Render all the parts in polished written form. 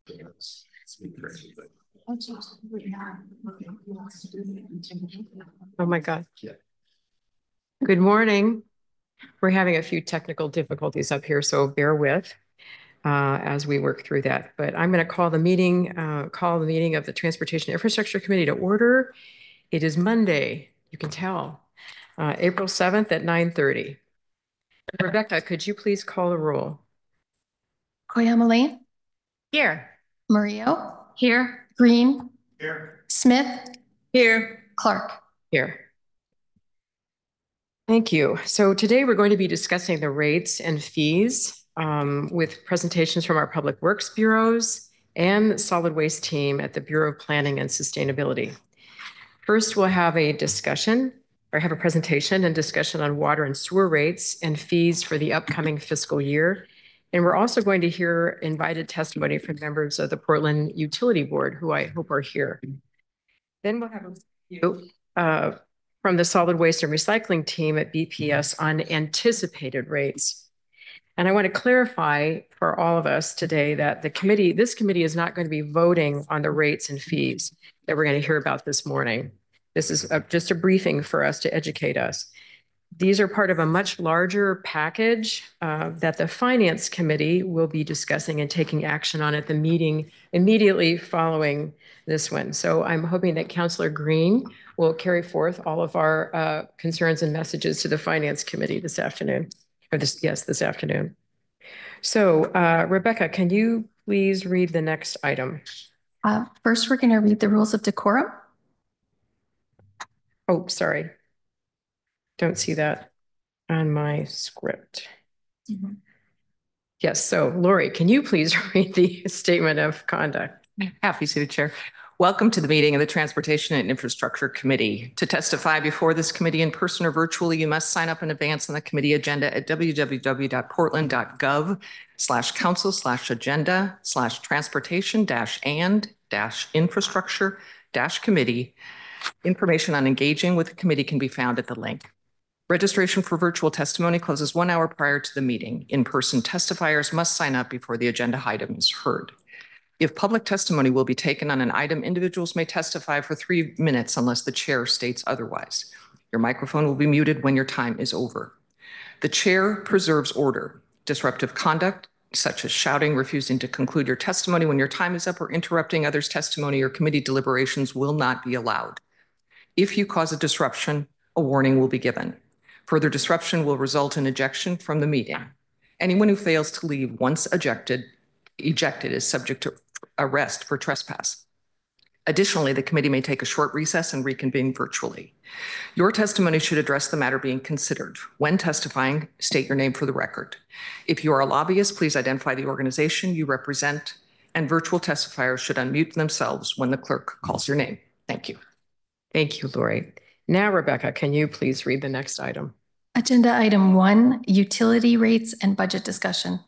Oh my God. Good morning. We're having a few technical difficulties up here, so bear with as we work through that. But I'm going to call the meeting of the Transportation Infrastructure Committee to order. It is Monday, you can tell, April 7th at 9:30. Rebecca, could you please call the roll? Koyama Lane. Here. Murillo. Here. Green. Here. Smith. Here. Clark. Here. Thank you. So today we're going to be discussing the rates and fees with presentations from our Public Works bureaus and the solid waste team at the Bureau of Planning and Sustainability. First, we'll have a presentation and discussion on water and sewer rates and fees for the upcoming fiscal year. And we're also going to hear invited testimony from members of the Portland Utility Board, who I hope are here. Then we'll have a few from the solid waste and recycling team at BPS on anticipated rates. And I want to clarify for all of us today that this committee is not going to be voting on the rates and fees that we're going to hear about this morning. This is just a briefing for us to educate us. These are part of a much larger package that the Finance Committee will be discussing and taking action on at the meeting immediately following this one. So I'm hoping that Councillor Green will carry forth all of our concerns and messages to the Finance Committee this afternoon. This afternoon. So Rebecca, can you please read the next item? First, we're going to read the rules of decorum. Oh, sorry. Don't see that on my script. Mm-hmm. Yes, so Lori, can you please read the statement of conduct? Happy to, Chair. Welcome to the meeting of the Transportation and Infrastructure Committee. To testify before this committee in person or virtually, you must sign up in advance on the committee agenda at www.portland.gov/council/agenda/transportation-and-infrastructure-committee. Information on engaging with the committee can be found at the link. Registration for virtual testimony closes 1 hour prior to the meeting. In-person testifiers must sign up before the agenda item is heard. If public testimony will be taken on an item, individuals may testify for 3 minutes unless the chair states otherwise. Your microphone will be muted when your time is over. The chair preserves order. Disruptive conduct, such as shouting, refusing to conclude your testimony when your time is up, or interrupting others' testimony or committee deliberations will not be allowed. If you cause a disruption, a warning will be given. Further disruption will result in ejection from the meeting. Anyone who fails to leave once ejected is subject to arrest for trespass. Additionally, the committee may take a short recess and reconvene virtually. Your testimony should address the matter being considered. When testifying, state your name for the record. If you are a lobbyist, please identify the organization you represent, and virtual testifiers should unmute themselves when the clerk calls your name. Thank you. Thank you, Lori. Now, Rebecca, can you please read the next item? Agenda item 1, utility rates and budget discussion.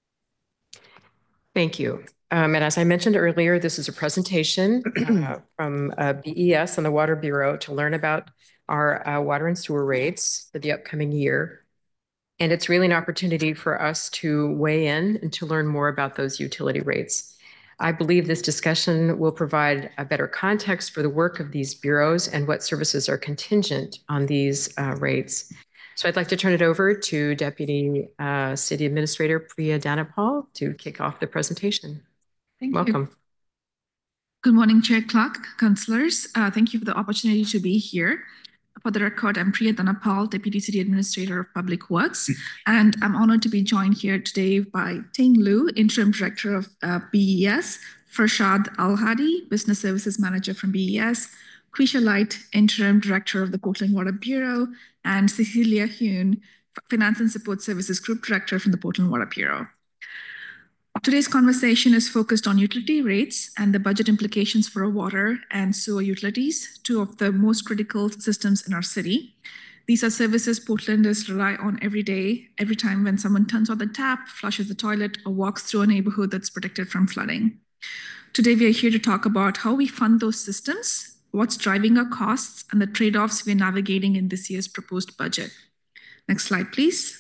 Thank you. And as I mentioned earlier, this is a presentation from BES and the Water Bureau to learn about our water and sewer rates for the upcoming year. And it's really an opportunity for us to weigh in and to learn more about those utility rates. I believe this discussion will provide a better context for the work of these bureaus and what services are contingent on these rates. So I'd like to turn it over to Deputy City Administrator Priya Dhanapal to kick off the presentation. Welcome. Good morning, Chair Clark, councillors. Thank you for the opportunity to be here. For the record, I'm Priya Dhanapal, Deputy City Administrator of Public Works, and I'm honored to be joined here today by Ting Lu, Interim Director of BES, Farshad Al-Hadi, Business Services Manager from BES, Quisha Light, Interim Director of the Portland Water Bureau, and Cecilia Hune, Finance and Support Services Group Director from the Portland Water Bureau. Today's conversation is focused on utility rates and the budget implications for water and sewer utilities, two of the most critical systems in our city. These are services Portlanders rely on every day, every time when someone turns on the tap, flushes the toilet, or walks through a neighborhood that's protected from flooding. Today, we are here to talk about how we fund those systems, what's driving our costs, and the trade-offs we're navigating in this year's proposed budget. Next slide, please.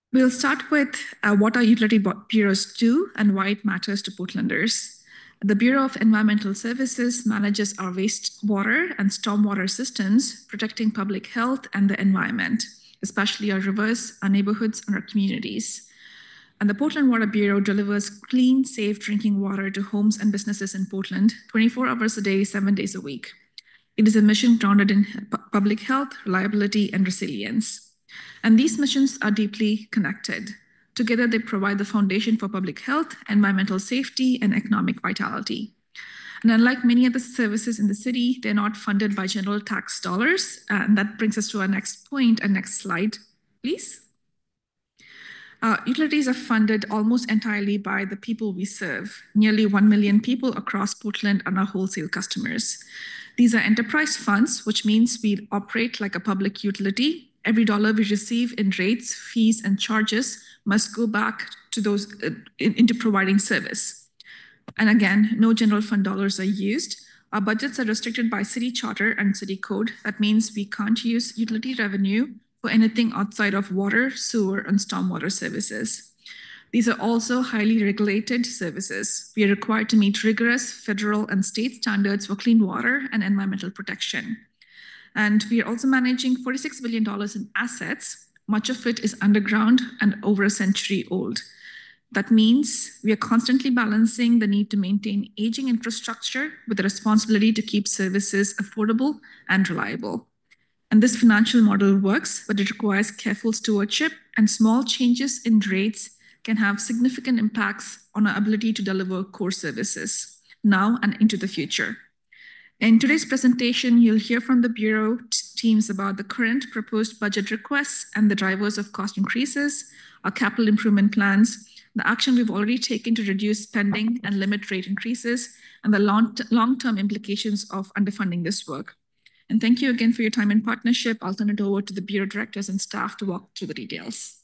We'll start with what our utility bureaus do and why it matters to Portlanders. The Bureau of Environmental Services manages our wastewater and stormwater systems, protecting public health and the environment, especially our rivers, our neighborhoods, and our communities. And the Portland Water Bureau delivers clean, safe drinking water to homes and businesses in Portland 24 hours a day, 7 days a week. It is a mission grounded in public health, reliability, and resilience. And these missions are deeply connected. Together, they provide the foundation for public health, environmental safety, and economic vitality. And unlike many other services in the city, they're not funded by general tax dollars. And that brings us to our next point and next slide, please. Utilities are funded almost entirely by the people we serve. Nearly 1 million people across Portland are our wholesale customers. These are enterprise funds, which means we operate like a public utility. Every dollar we receive in rates, fees, and charges must go back to those into providing service. And again, no general fund dollars are used. Our budgets are restricted by city charter and city code. That means we can't use utility revenue for anything outside of water, sewer, and stormwater services. These are also highly regulated services. We are required to meet rigorous federal and state standards for clean water and environmental protection. And we are also managing $46 billion in assets. Much of it is underground and over a century old. That means we are constantly balancing the need to maintain aging infrastructure with the responsibility to keep services affordable and reliable. And this financial model works, but it requires careful stewardship, and small changes in rates can have significant impacts on our ability to deliver core services now and into the future. In today's presentation, you'll hear from the Bureau teams about the current proposed budget requests and the drivers of cost increases, our capital improvement plans, the action we've already taken to reduce spending and limit rate increases, and the long-term implications of underfunding this work. And thank you again for your time and partnership. I'll turn it over to the Bureau directors and staff to walk through the details.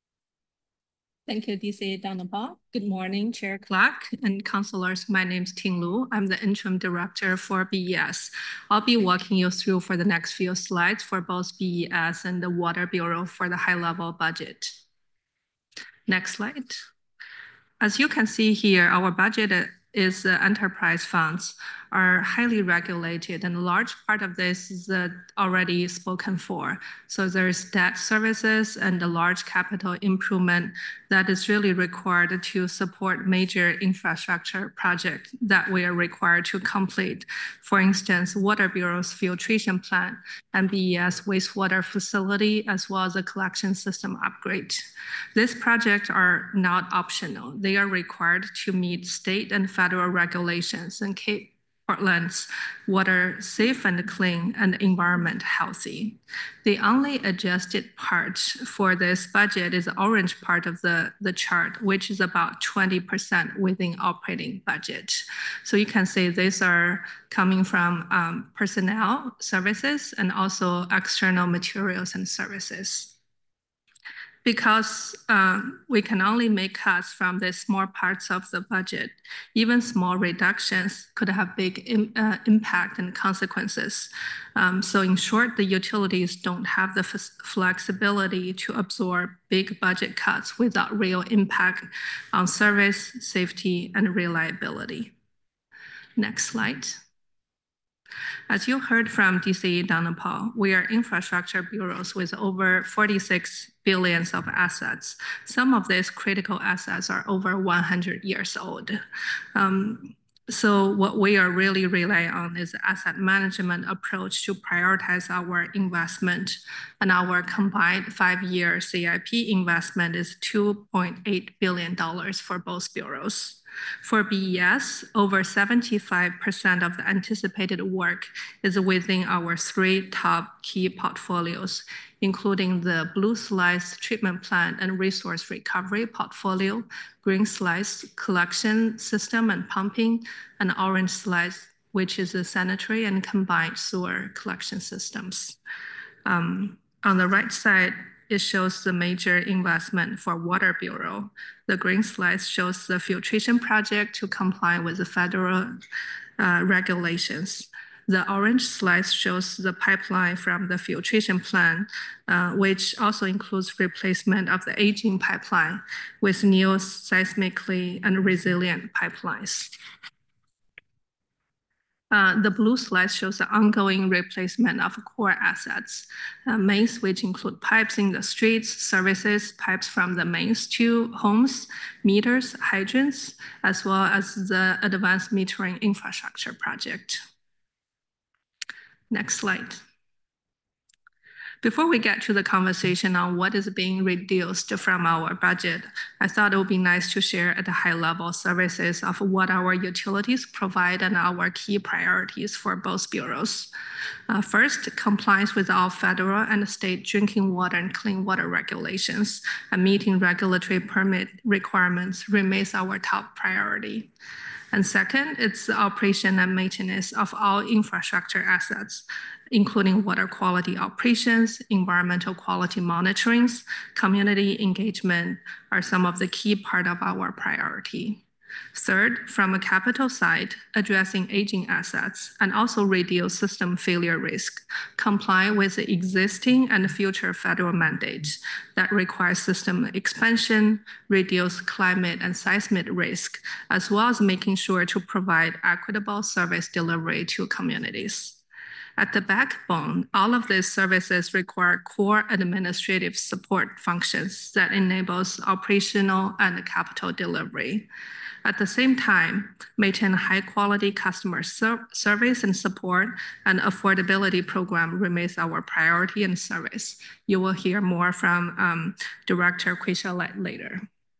Thank you, DCA Dhanapal. Good morning, Chair Clark and councilors. My name is Ting Lu. I'm the interim director for BES. I'll be walking you through for the next few slides for both BES and the Water Bureau for the high-level budget. Next slide. As you can see here, our budget is enterprise funds are highly regulated, and a large part of this is already spoken for. So there's debt services and a large capital improvement that is really required to support major infrastructure projects that we are required to complete. For instance, Water Bureau's filtration plant and BES wastewater facility, as well as a collection system upgrade. These projects are not optional. They are required to meet state and federal regulations and keep Portland's water safe and clean and environment healthy. The only adjusted part for this budget is the orange part of the chart, which is about 20% within operating budget. So you can see these are coming from personnel services and also external materials and services. Because we can only make cuts from the small parts of the budget, even small reductions could have big impact and consequences. So in short, the utilities don't have the flexibility to absorb big budget cuts without real impact on service, safety, and reliability. Next slide. As you heard from DCE Dhanapal, we are infrastructure bureaus with over 46 billion of assets. Some of these critical assets are over 100 years old. So what we are really relying on is asset management approach to prioritize our investment, and our combined 5-year CIP investment is $2.8 billion for both bureaus. For BES, over 75% of the anticipated work is within our 3 top key portfolios, including the Blue Slice treatment plant and resource recovery portfolio, Green Slice collection system and pumping, and Orange Slice, which is the sanitary and combined sewer collection systems. On the right side, it shows the major investment for Water Bureau. The green slice shows the filtration project to comply with the federal regulations. The orange slice shows the pipeline from the filtration plant, which also includes replacement of the aging pipeline with new seismically and resilient pipelines. The blue slice shows the ongoing replacement of core assets, mains which include pipes in the streets, services, pipes from the mains to homes, meters, hydrants, as well as the advanced metering infrastructure project. Next slide. Before we get to the conversation on what is being reduced from our budget, I thought it would be nice to share at a high level services of what our utilities provide and our key priorities for both bureaus. First, compliance with all federal and state drinking water and clean water regulations and meeting regulatory permit requirements remains our top priority. And second, it's the operation and maintenance of all infrastructure assets, including water quality operations, environmental quality monitorings, community engagement are some of the key part of our priority. Third, from a capital side, addressing aging assets and also reduce system failure risk, comply with the existing and future federal mandates that require system expansion, reduce climate and seismic risk, as well as making sure to provide equitable service delivery to communities. At the backbone, all of these services require core administrative support functions that enables operational and capital delivery. At the same time, maintain high quality customer service and support and affordability program remains our priority and service. You will hear more from Director Quisha later.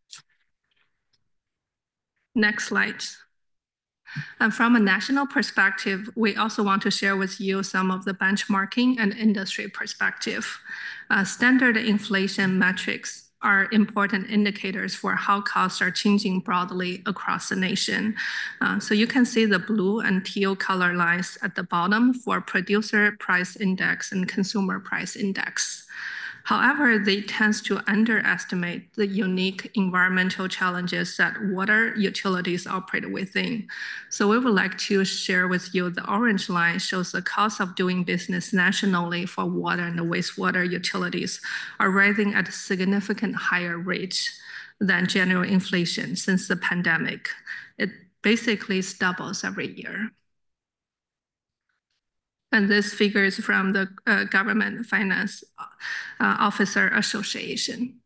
Next slide. And from a national perspective, we also want to share with you some of the benchmarking and industry perspective. Standard inflation metrics are important indicators for how costs are changing broadly across the nation. So you can see the blue and teal color lines at the bottom for producer price index and consumer price index. However, they tend to underestimate the unique environmental challenges that water utilities operate within. So we would like to share with you the orange line shows the cost of doing business nationally for water and wastewater utilities are rising at a significant higher rate than general inflation since the pandemic. It basically doubles every year. And this figure is from the Government Finance Officer Association.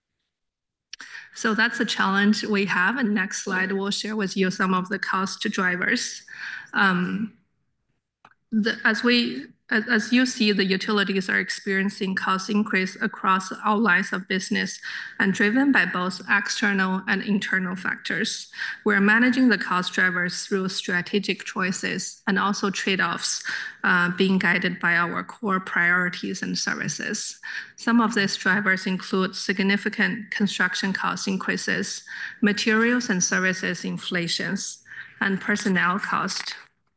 So that's a challenge we have. And next slide, we'll share with you some of the cost drivers. As you see, the utilities are experiencing cost increase across all lines of business and driven by both external and internal factors. We're managing the cost drivers through strategic choices and also trade-offs being guided by our core priorities and services. Some of these drivers include significant construction cost increases, materials and services inflations, and personnel cost.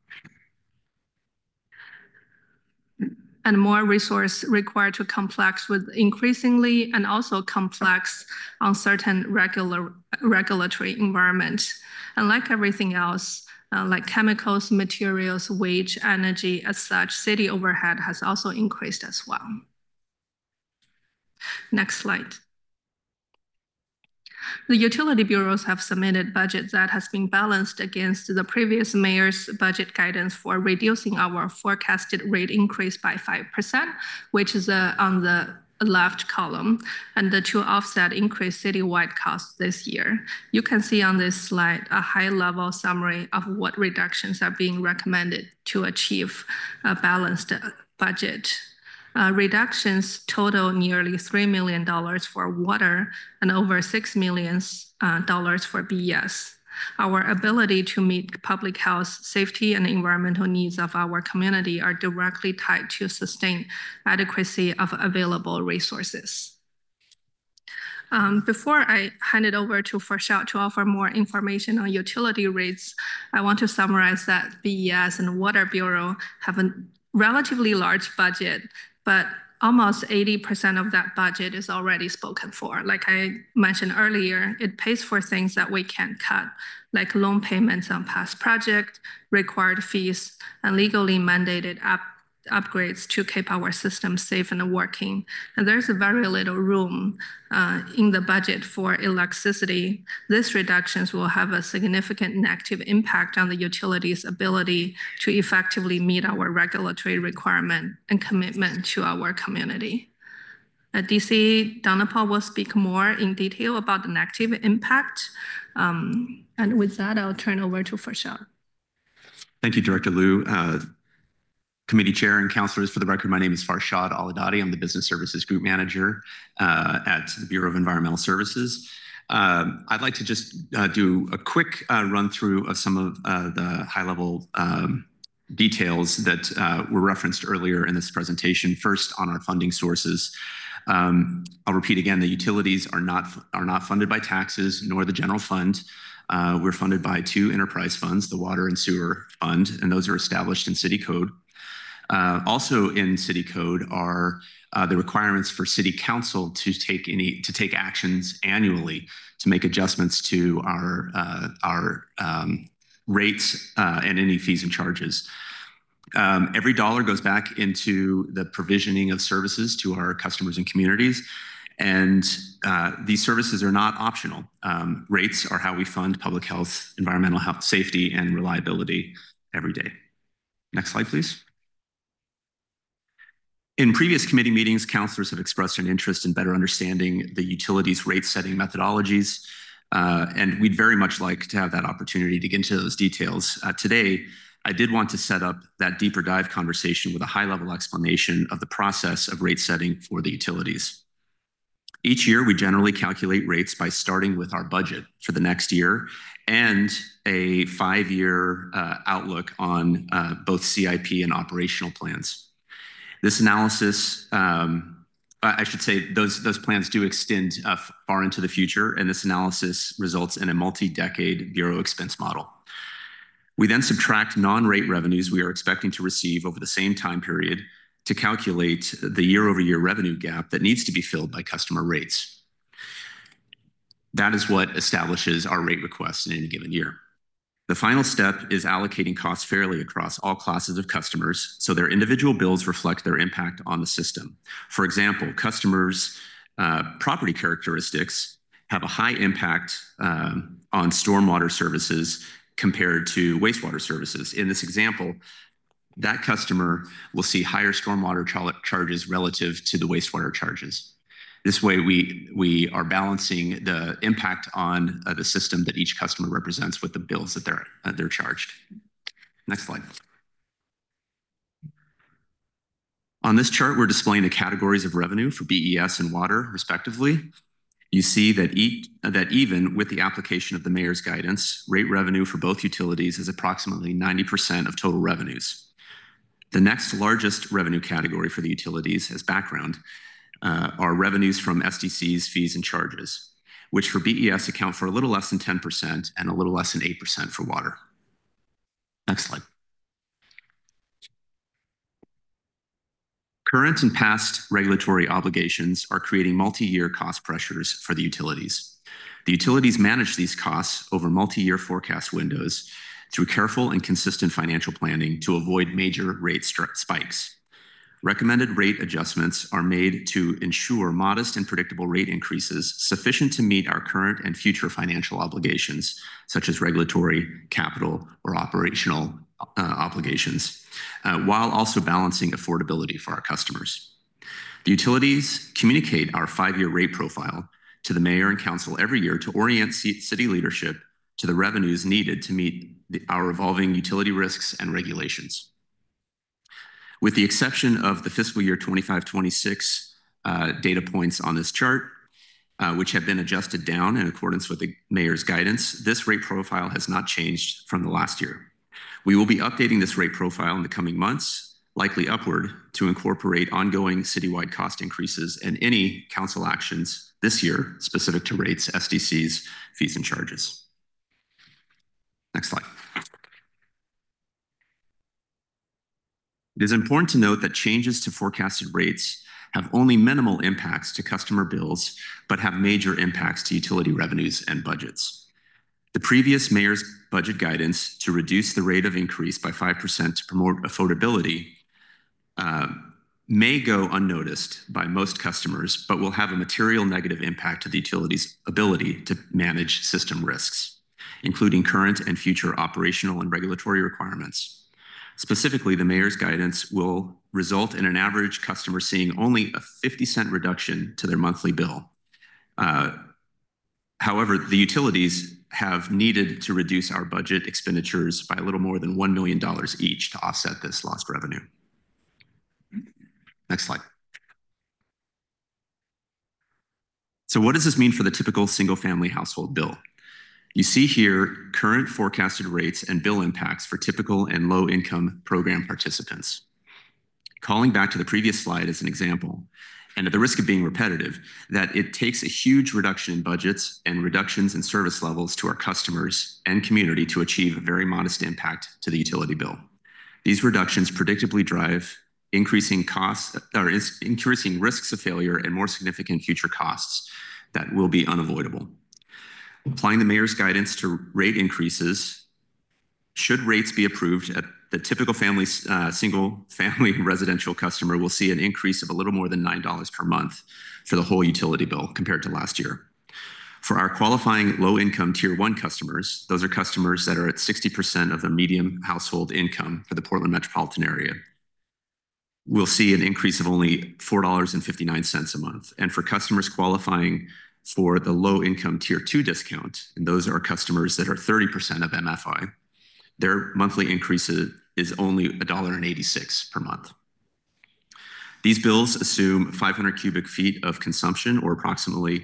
And more resource required to complex with increasingly and also complex uncertain regulatory environment. And like everything else, like chemicals, materials, wage, energy, as such, city overhead has also increased as well. Next slide. The utility bureaus have submitted budget that has been balanced against the previous mayor's budget guidance for reducing our forecasted rate increase by 5%, which is on the left column, and to offset increased citywide costs this year. You can see on this slide a high-level summary of what reductions are being recommended to achieve a balanced budget. Reductions total nearly $3 million for water and over $6 million for BES. Our ability to meet public health, safety, and environmental needs of our community are directly tied to sustain adequacy of available resources. Before I hand it over to Farshad to offer more information on utility rates, I want to summarize that BES and Water Bureau have a relatively large budget, but almost 80% of that budget is already spoken for. Like I mentioned earlier, it pays for things that we can't cut, like loan payments on past projects, required fees, and legally mandated upgrades to keep our system safe and working. And there's very little room in the budget for electricity. These reductions will have a significant negative impact on the utility's ability to effectively meet our regulatory requirement and commitment to our community. DC Donapal will speak more in detail about the negative impact. And with that, I'll turn over to Farshad. Thank you, Director Liu. Committee Chair and Councilors, for the record, my name is Farshad Aladadi. I'm the Business Services Group Manager at the Bureau of Environmental Services. I'd like to just do a quick run through of some of the high-level details that were referenced earlier in this presentation. First, on our funding sources. I'll repeat again, the utilities are not funded by taxes nor the general fund. We're funded by two enterprise funds, the Water and Sewer Fund, and those are established in City Code. Also in City Code are the requirements for City Council to take actions annually to make adjustments to our rates and any fees and charges. Every dollar goes back into the provisioning of services to our customers and communities, and these services are not optional. Rates are how we fund public health, environmental health, safety, and reliability every day. Next slide, please. In previous committee meetings, councilors have expressed an interest in better understanding the utilities rate-setting methodologies, and we'd very much like to have that opportunity to get into those details. Today, I did want to set up that deeper dive conversation with a high-level explanation of the process of rate setting for the utilities. Each year, we generally calculate rates by starting with our budget for the next year and a 5-year outlook on both CIP and operational plans. This analysis, I should say those plans do extend far into the future, and this analysis results in a multi-decade Bureau expense model. We then subtract non-rate revenues we are expecting to receive over the same time period to calculate the year-over-year revenue gap that needs to be filled by customer rates. That is what establishes our rate requests in any given year. The final step is allocating costs fairly across all classes of customers so their individual bills reflect their impact on the system. For example, customers' property characteristics have a high impact on stormwater services compared to wastewater services. In this example, that customer will see higher stormwater charges relative to the wastewater charges. This way, we are balancing the impact on the system that each customer represents with the bills that they're charged. Next slide. On this chart, we're displaying the categories of revenue for BES and water, respectively. You see that even with the application of the mayor's guidance, rate revenue for both utilities is approximately 90% of total revenues. The next largest revenue category for the utilities, as background, are revenues from SDCs, fees, and charges, which for BES account for a little less than 10% and a little less than 8% for water. Next slide. Current and past regulatory obligations are creating multi-year cost pressures for the utilities. The utilities manage these costs over multi-year forecast windows through careful and consistent financial planning to avoid major rate spikes. Recommended rate adjustments are made to ensure modest and predictable rate increases sufficient to meet our current and future financial obligations, such as regulatory, capital, or operational obligations, while also balancing affordability for our customers. The utilities communicate our 5-year rate profile to the mayor and council every year to orient city leadership to the revenues needed to meet our evolving utility risks and regulations. With the exception of the fiscal year 25-26 data points on this chart, which have been adjusted down in accordance with the mayor's guidance, this rate profile has not changed from the last year. We will be updating this rate profile in the coming months, likely upward, to incorporate ongoing citywide cost increases and any council actions this year specific to rates, SDCs, fees, and charges. Next slide. It is important to note that changes to forecasted rates have only minimal impacts to customer bills, but have major impacts to utility revenues and budgets. The previous mayor's budget guidance to reduce the rate of increase by 5% to promote affordability may go unnoticed by most customers, but will have a material negative impact to the utility's ability to manage system risks, including current and future operational and regulatory requirements. Specifically, the mayor's guidance will result in an average customer seeing only a 50-cent reduction to their monthly bill. However, the utilities have needed to reduce our budget expenditures by a little more than $1 million each to offset this lost revenue. Next slide. So what does this mean for the typical single-family household bill? You see here current forecasted rates and bill impacts for typical and low-income program participants. Calling back to the previous slide as an example, and at the risk of being repetitive, that it takes a huge reduction in budgets and reductions in service levels to our customers and community to achieve a very modest impact to the utility bill. These reductions predictably drive increasing costs, or increasing risks of failure and more significant future costs that will be unavoidable. Applying the mayor's guidance to rate increases, should rates be approved at the typical single-family residential customer will see an increase of a little more than $9 per month for the whole utility bill compared to last year. For our qualifying low-income Tier 1 customers, those are customers that are at 60% of the median household income for the Portland metropolitan area, we'll see an increase of only $4.59 a month. And for customers qualifying for the low-income Tier 2 discount, and those are customers that are 30% of MFI, their monthly increase is only $1.86 per month. These bills assume 500 cubic feet of consumption, or approximately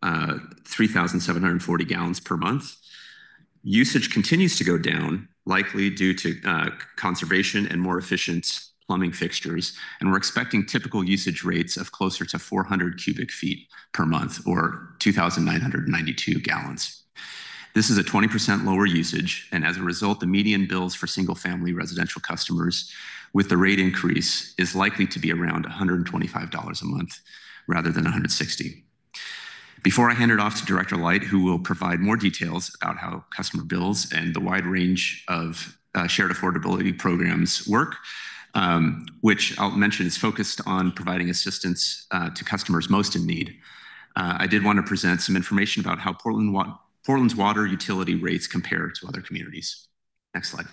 3,740 gallons per month. Usage continues to go down, likely due to conservation and more efficient plumbing fixtures, and we're expecting typical usage rates of closer to 400 cubic feet per month, or 2,992 gallons. This is a 20% lower usage, and as a result, the median bills for single-family residential customers with the rate increase is likely to be around $125 a month rather than $160. Before I hand it off to Director Light, who will provide more details about how customer bills and the wide range of shared affordability programs work, which I'll mention is focused on providing assistance to customers most in need, I did want to present some information about how Portland's water utility rates compare to other communities. Next slide.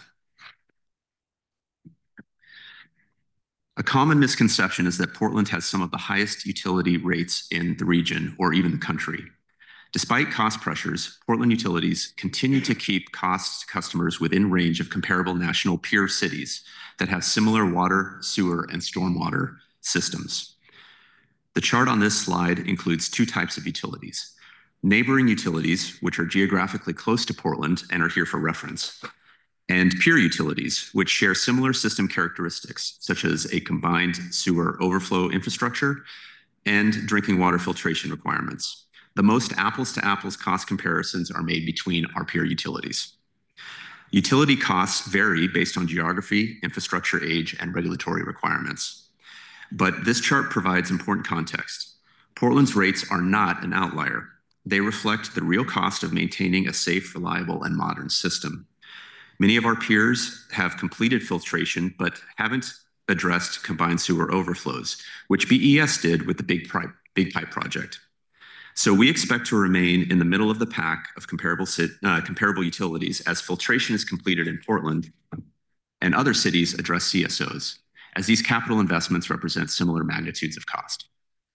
A common misconception is that Portland has some of the highest utility rates in the region or even the country. Despite cost pressures, Portland utilities continue to keep costs to customers within range of comparable national peer cities that have similar water, sewer, and stormwater systems. The chart on this slide includes two types of utilities: neighboring utilities, which are geographically close to Portland and are here for reference, and peer utilities, which share similar system characteristics, such as a combined sewer overflow infrastructure and drinking water filtration requirements. The most apples-to-apples cost comparisons are made between our peer utilities. Utility costs vary based on geography, infrastructure age, and regulatory requirements. But this chart provides important context. Portland's rates are not an outlier. They reflect the real cost of maintaining a safe, reliable, and modern system. Many of our peers have completed filtration, but haven't addressed combined sewer overflows, which BES did with the Big Pipe project. So we expect to remain in the middle of the pack of comparable utilities as filtration is completed in Portland and other cities address CSOs, as these capital investments represent similar magnitudes of cost.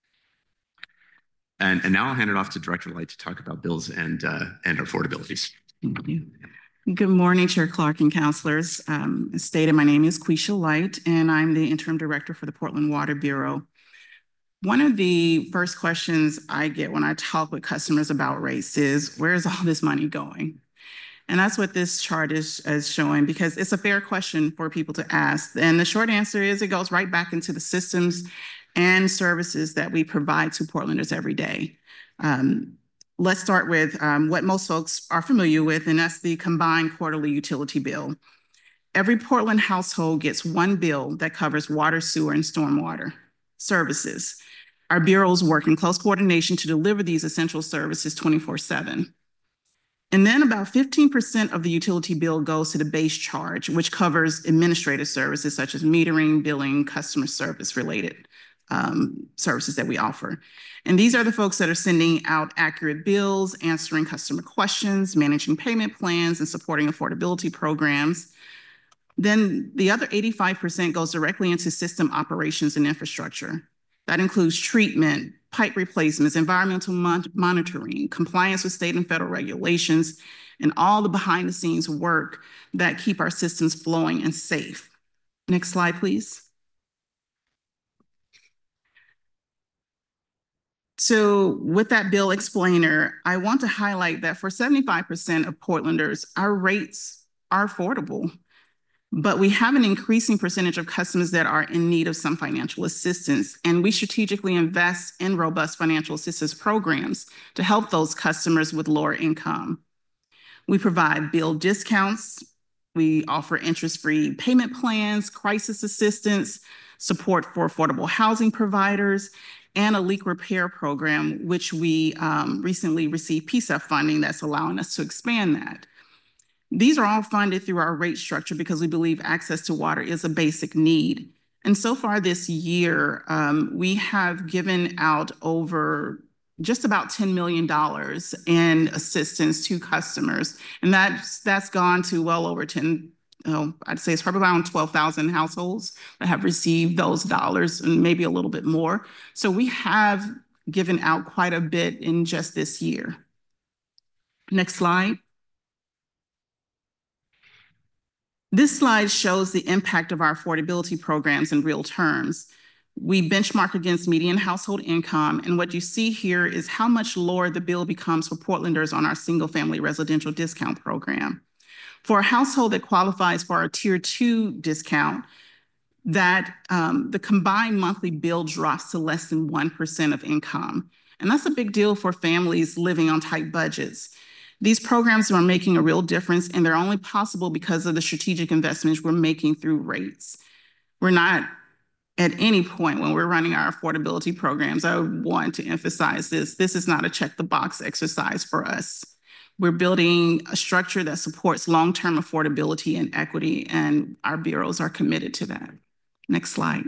And now I'll hand it off to Director Light to talk about bills and affordabilities. Thank you. Good morning, Chair Clark and councilors. As stated, my name is Quisha Light, and I'm the interim director for the Portland Water Bureau. One of the first questions I get when I talk with customers about rates is, where is all this money going? And that's what this chart is showing, because it's a fair question for people to ask. And the short answer is it goes right back into the systems and services that we provide to Portlanders every day. Let's start with what most folks are familiar with, and that's the combined quarterly utility bill. Every Portland household gets one bill that covers water, sewer, and stormwater. services. Our bureaus work in close coordination to deliver these essential services 24/7. And then about 15% of the utility bill goes to the base charge, which covers administrative services such as metering, billing, customer service related services that we offer. And these are the folks that are sending out accurate bills, answering customer questions, managing payment plans, and supporting affordability programs. Then the other 85% goes directly into system operations and infrastructure. That includes treatment, pipe replacements, environmental monitoring, compliance with state and federal regulations, and all the behind the scenes work that keep our systems flowing and safe. Next slide, please. So with that bill explainer, I want to highlight that for 75% of Portlanders, our rates are affordable, but we have an increasing percentage of customers that are in need of some financial assistance, and we strategically invest in robust financial assistance programs to help those customers with lower income. We provide bill discounts, we offer interest-free payment plans, crisis assistance, support for affordable housing providers, and a leak repair program, which we recently received PSEF funding that's allowing us to expand that. These are all funded through our rate structure because we believe access to water is a basic need. And so far this year, we have given out over just about $10 million in assistance to customers. And that's gone to well over I'd say it's probably around 12,000 households that have received those dollars and maybe a little bit more. So we have given out quite a bit in just this year. Next slide. This slide shows the impact of our affordability programs in real terms. We benchmark against median household income, and what you see here is how much lower the bill becomes for Portlanders on our single-family residential discount program. For a household that qualifies for our Tier 2 discount, the combined monthly bill drops to less than 1% of income. And that's a big deal for families living on tight budgets. These programs are making a real difference, and they're only possible because of the strategic investments we're making through rates. We're not at any point when we're running our affordability programs, I want to emphasize this is not a check the box exercise for us. We're building a structure that supports long-term affordability and equity, and our bureaus are committed to that. Next slide.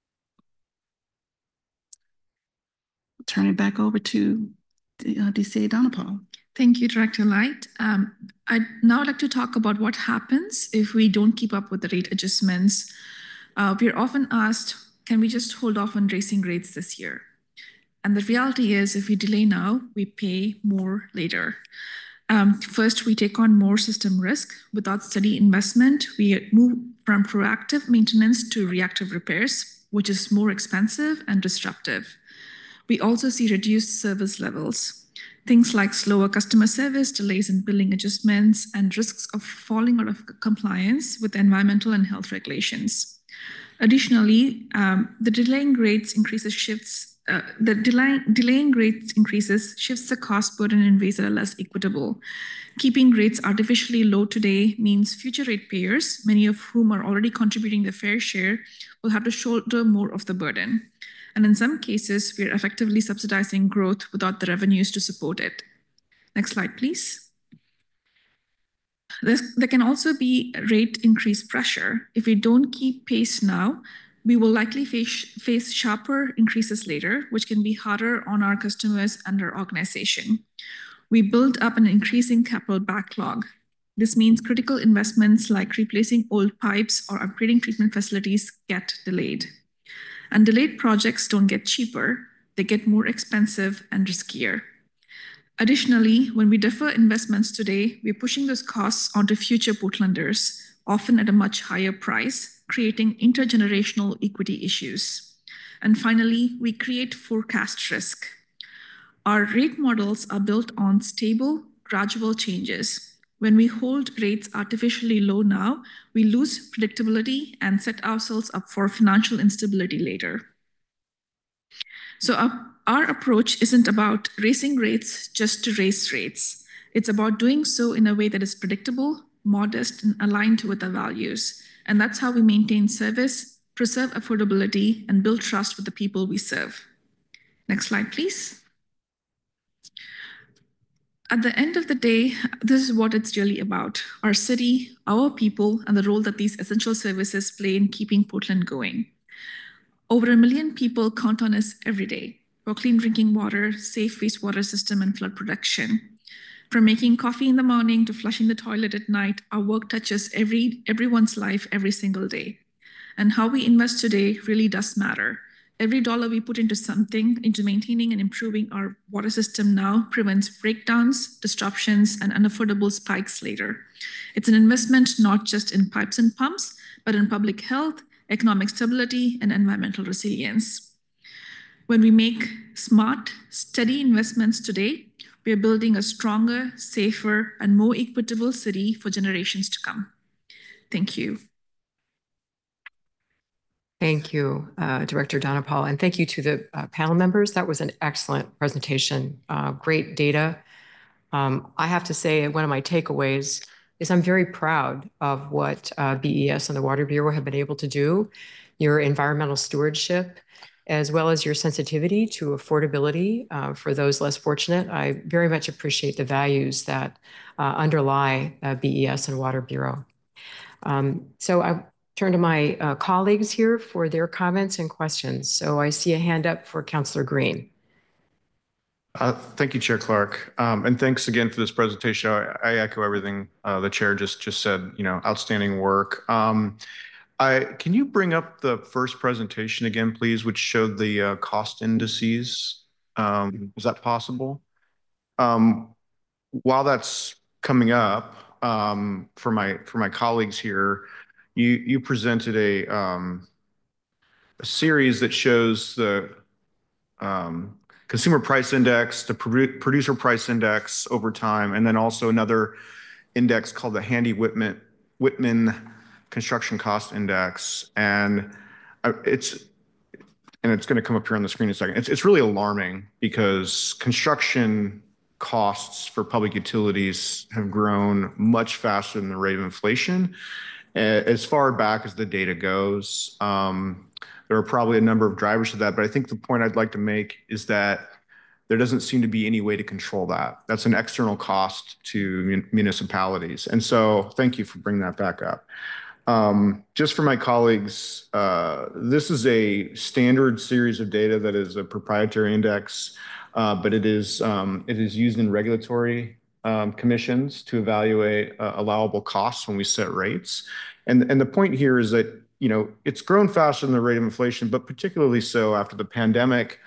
Turn it back over to DCA Donna Paul. Thank you, Director Light. I'd now like to talk about what happens if we don't keep up with the rate adjustments. We're often asked, can we just hold off on raising rates this year? And the reality is, if we delay now, we pay more later. First, we take on more system risk. Without steady investment, we move from proactive maintenance to reactive repairs, which is more expensive and disruptive. We also see reduced service levels. Things like slower customer service, delays in billing adjustments, and risks of falling out of compliance with environmental and health regulations. Additionally, the delaying rates shifts the cost burden in ways that are less equitable. Keeping rates artificially low today means future ratepayers, many of whom are already contributing their fair share, will have to shoulder more of the burden. And in some cases, we are effectively subsidizing growth without the revenues to support it. Next slide, please. There can also be rate increase pressure. If we don't keep pace now, we will likely face sharper increases later, which can be harder on our customers and our organization. We build up an increasing capital backlog. This means critical investments like replacing old pipes or upgrading treatment facilities get delayed. And delayed projects don't get cheaper, they get more expensive and riskier. Additionally, when we defer investments today, we're pushing those costs onto future Portlanders, often at a much higher price, creating intergenerational equity issues. And finally, we create forecast risk. Our rate models are built on stable, gradual changes. When we hold rates artificially low now, we lose predictability and set ourselves up for financial instability later. So our approach isn't about raising rates just to raise rates. It's about doing so in a way that is predictable, modest, and aligned with our values. And that's how we maintain service, preserve affordability, and build trust with the people we serve. Next slide, please. At the end of the day, this is what it's really about: our city, our people, and the role that these essential services play in keeping Portland going. Over 1 million people count on us every day for clean drinking water, safe wastewater system, and flood protection. From making coffee in the morning to flushing the toilet at night, our work touches everyone's life every single day. And how we invest today really does matter. Every dollar we put into something, into maintaining and improving our water system now, prevents breakdowns, disruptions, and unaffordable spikes later. It's an investment not just in pipes and pumps, but in public health, economic stability, and environmental resilience. When we make smart, steady investments today, we are building a stronger, safer, and more equitable city for generations to come. Thank you. Thank you, Director Donapal, and thank you to the panel members. That was an excellent presentation, great data. I have to say, one of my takeaways is I'm very proud of what BES and the Water Bureau have been able to do, your environmental stewardship, as well as your sensitivity to affordability for those less fortunate. I very much appreciate the values that underlie BES and Water Bureau. So I turn to my colleagues here for their comments and questions. So I see a hand up for Councillor Green. Thank you, Chair Clark. And thanks again for this presentation. I echo everything the chair just said, outstanding work. Can you bring up the first presentation again, please, which showed the cost indices? Is that possible? While that's coming up, for my colleagues here, you presented a series that shows the consumer price index, the producer price index over time, and then also another index called the Handy Whitman Construction Cost Index. And it's going to come up here on the screen in a second. It's really alarming because construction costs for public utilities have grown much faster than the rate of inflation. As far back as the data goes, there are probably a number of drivers to that, but I think the point I'd like to make is that there doesn't seem to be any way to control that. That's an external cost to municipalities. And so thank you for bringing that back up. Just for my colleagues, this is a standard series of data that is a proprietary index, but it is used in regulatory commissions to evaluate allowable costs when we set rates. And the point here is that it's grown faster than the rate of inflation, but particularly so after the pandemic,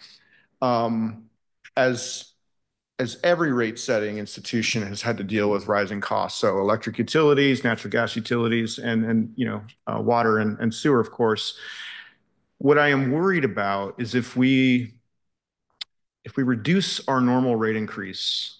as every rate-setting institution has had to deal with rising costs. So electric utilities, natural gas utilities, and water and sewer, of course. What I am worried about is if we reduce our normal rate increase,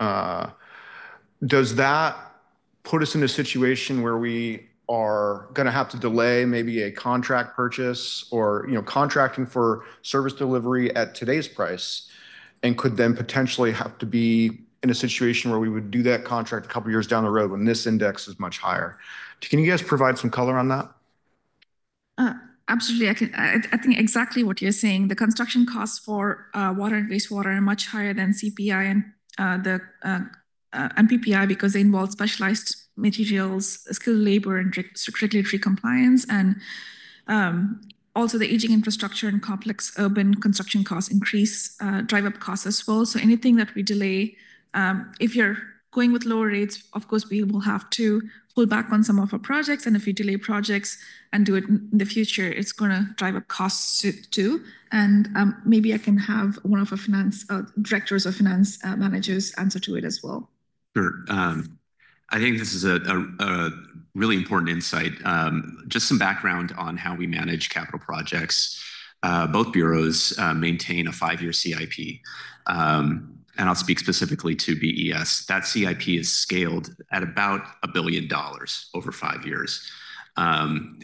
does that put us in a situation where we are going to have to delay maybe a contract purchase or contracting for service delivery at today's price, and could then potentially have to be in a situation where we would do that contract a couple of years down the road when this index is much higher? Can you guys provide some color on that? Absolutely. I think exactly what you're saying. The construction costs for water and wastewater are much higher than CPI and the MPPI because they involve specialized materials, skilled labor, and strict regulatory compliance. And also the aging infrastructure and complex urban construction costs drive up costs as well. So anything that we delay, if you're going with lower rates, of course, we will have to pull back on some of our projects. And if we delay projects and do it in the future, it's going to drive up costs too. And maybe I can have one of our finance directors or finance managers answer to it as well. Sure. I think this is a really important insight. Just some background on how we manage capital projects. Both bureaus maintain a 5-year CIP. And I'll speak specifically to BES. That CIP is scaled at about $1 billion over 5 years.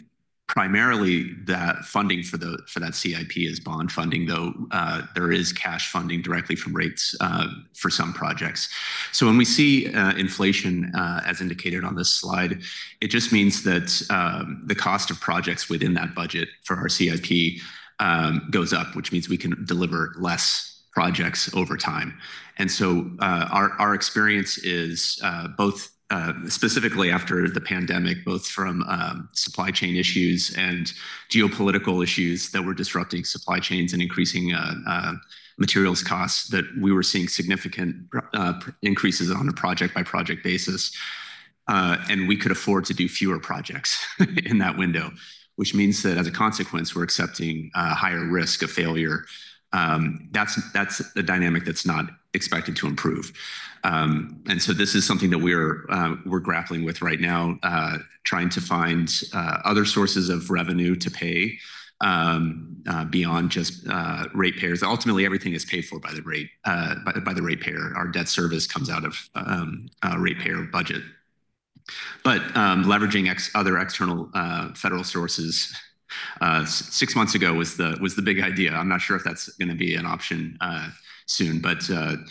Primarily, that funding for that CIP is bond funding, though there is cash funding directly from rates for some projects. So when we see inflation, as indicated on this slide, it just means that the cost of projects within that budget for our CIP goes up, which means we can deliver less projects over time. And so our experience is both specifically after the pandemic, both from supply chain issues and geopolitical issues that were disrupting supply chains and increasing materials costs, that we were seeing significant increases on a project-by-project basis. And we could afford to do fewer projects in that window, which means that as a consequence, we're accepting a higher risk of failure. That's a dynamic that's not expected to improve. And so this is something that we're grappling with right now, trying to find other sources of revenue to pay beyond just ratepayers. Ultimately, everything is paid for by the ratepayer. Our debt service comes out of ratepayer budget. But leveraging other external federal sources 6 months ago was the big idea. I'm not sure if that's going to be an option soon, but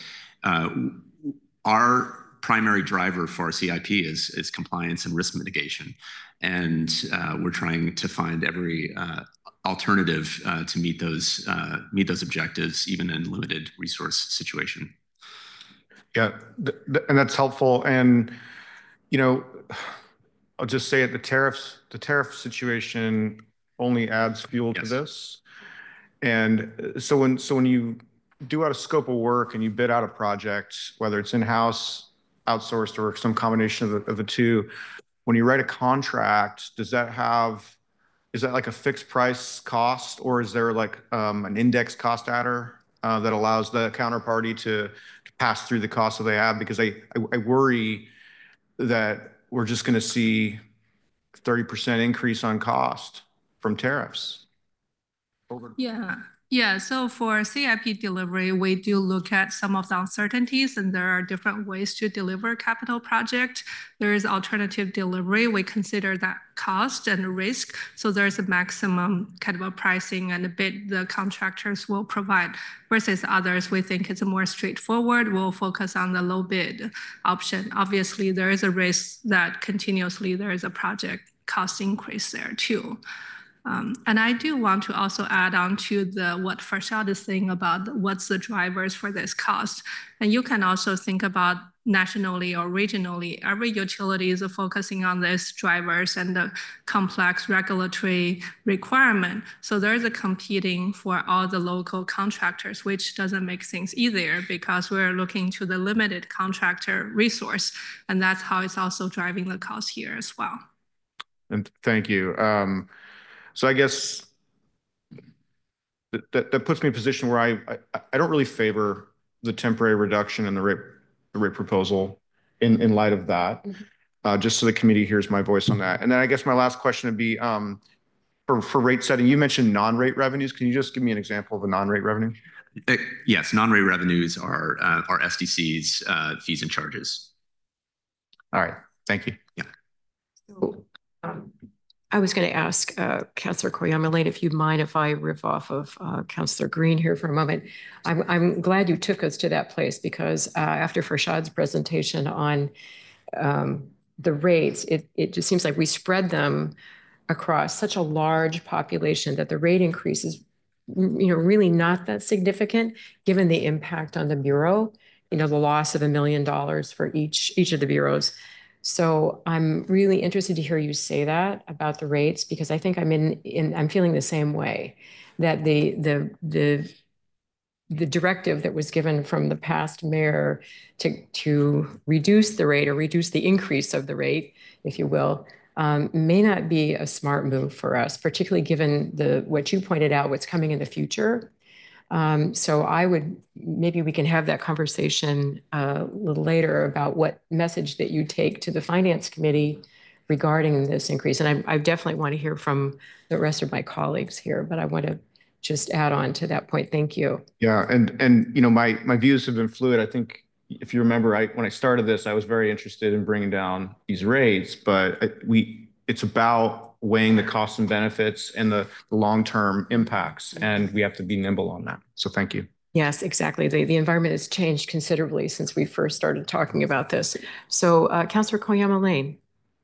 our primary driver for our CIP is compliance and risk mitigation, and we're trying to find every alternative to meet those objectives, even in limited resource situation. Yeah, and that's helpful. And I'll just say it: the tariff situation only adds fuel to this. And so when you do out a scope of work and you bid out a project, whether it's in-house, outsourced, or some combination of the two, when you write a contract, is that like a fixed price cost, or is there like an index cost adder that allows the counterparty to pass through the costs that they have? Because I worry that we're just going to see 30% increase on cost from tariffs. Yeah. So for CIP delivery, we do look at some of the uncertainties, and there are different ways to deliver capital project. There is alternative delivery. We consider that cost and risk. So there's a maximum kind of a pricing and a bid the contractors will provide, versus others we think it's more straightforward. We'll focus on the low bid option. Obviously, there is a risk that continuously there is a project cost increase there too. And I do want to also add on to what Farshad is saying about what's the drivers for this cost. And you can also think about nationally or regionally, every utility is focusing on these drivers and the complex regulatory requirement. So there's a competing for all the local contractors, which doesn't make things easier because we're looking to the limited contractor resource. And that's how it's also driving the cost here as well. And thank you. So I guess that puts me in a position where I don't really favor the temporary reduction in the rate proposal in light of that, just so the committee hears my voice on that. And then I guess my last question would be for rate setting. You mentioned non-rate revenues. Can you just give me an example of a non-rate revenue? Yes, non-rate revenues are SDCs, fees and charges. All right, thank you. Yeah. So, I was going to ask Councillor Koyama-Lane if you'd mind if I riff off of Councillor Green here for a moment. I'm glad you took us to that place, because after Farshad's presentation on the rates, it just seems like we spread them across such a large population that the rate increase is really not that significant given the impact on the Bureau, the loss of $1 million for each of the bureaus. So I'm really interested to hear you say that about the rates, because I think I'm feeling the same way, that the directive that was given from the past mayor to reduce the rate or reduce the increase of the rate, if you will, may not be a smart move for us, particularly given what you pointed out, what's coming in the future. So maybe we can have that conversation a little later about what message that you take to the Finance Committee regarding this increase. And I definitely want to hear from the rest of my colleagues here, but I want to just add on to that point. Thank you. Yeah, and my views have been fluid. I think if you remember, when I started this, I was very interested in bringing down these rates, but it's about weighing the costs and benefits and the long-term impacts, and we have to be nimble on that. So thank you. Yes, exactly. The environment has changed considerably since we first started talking about this. So Councillor Koyama Lane.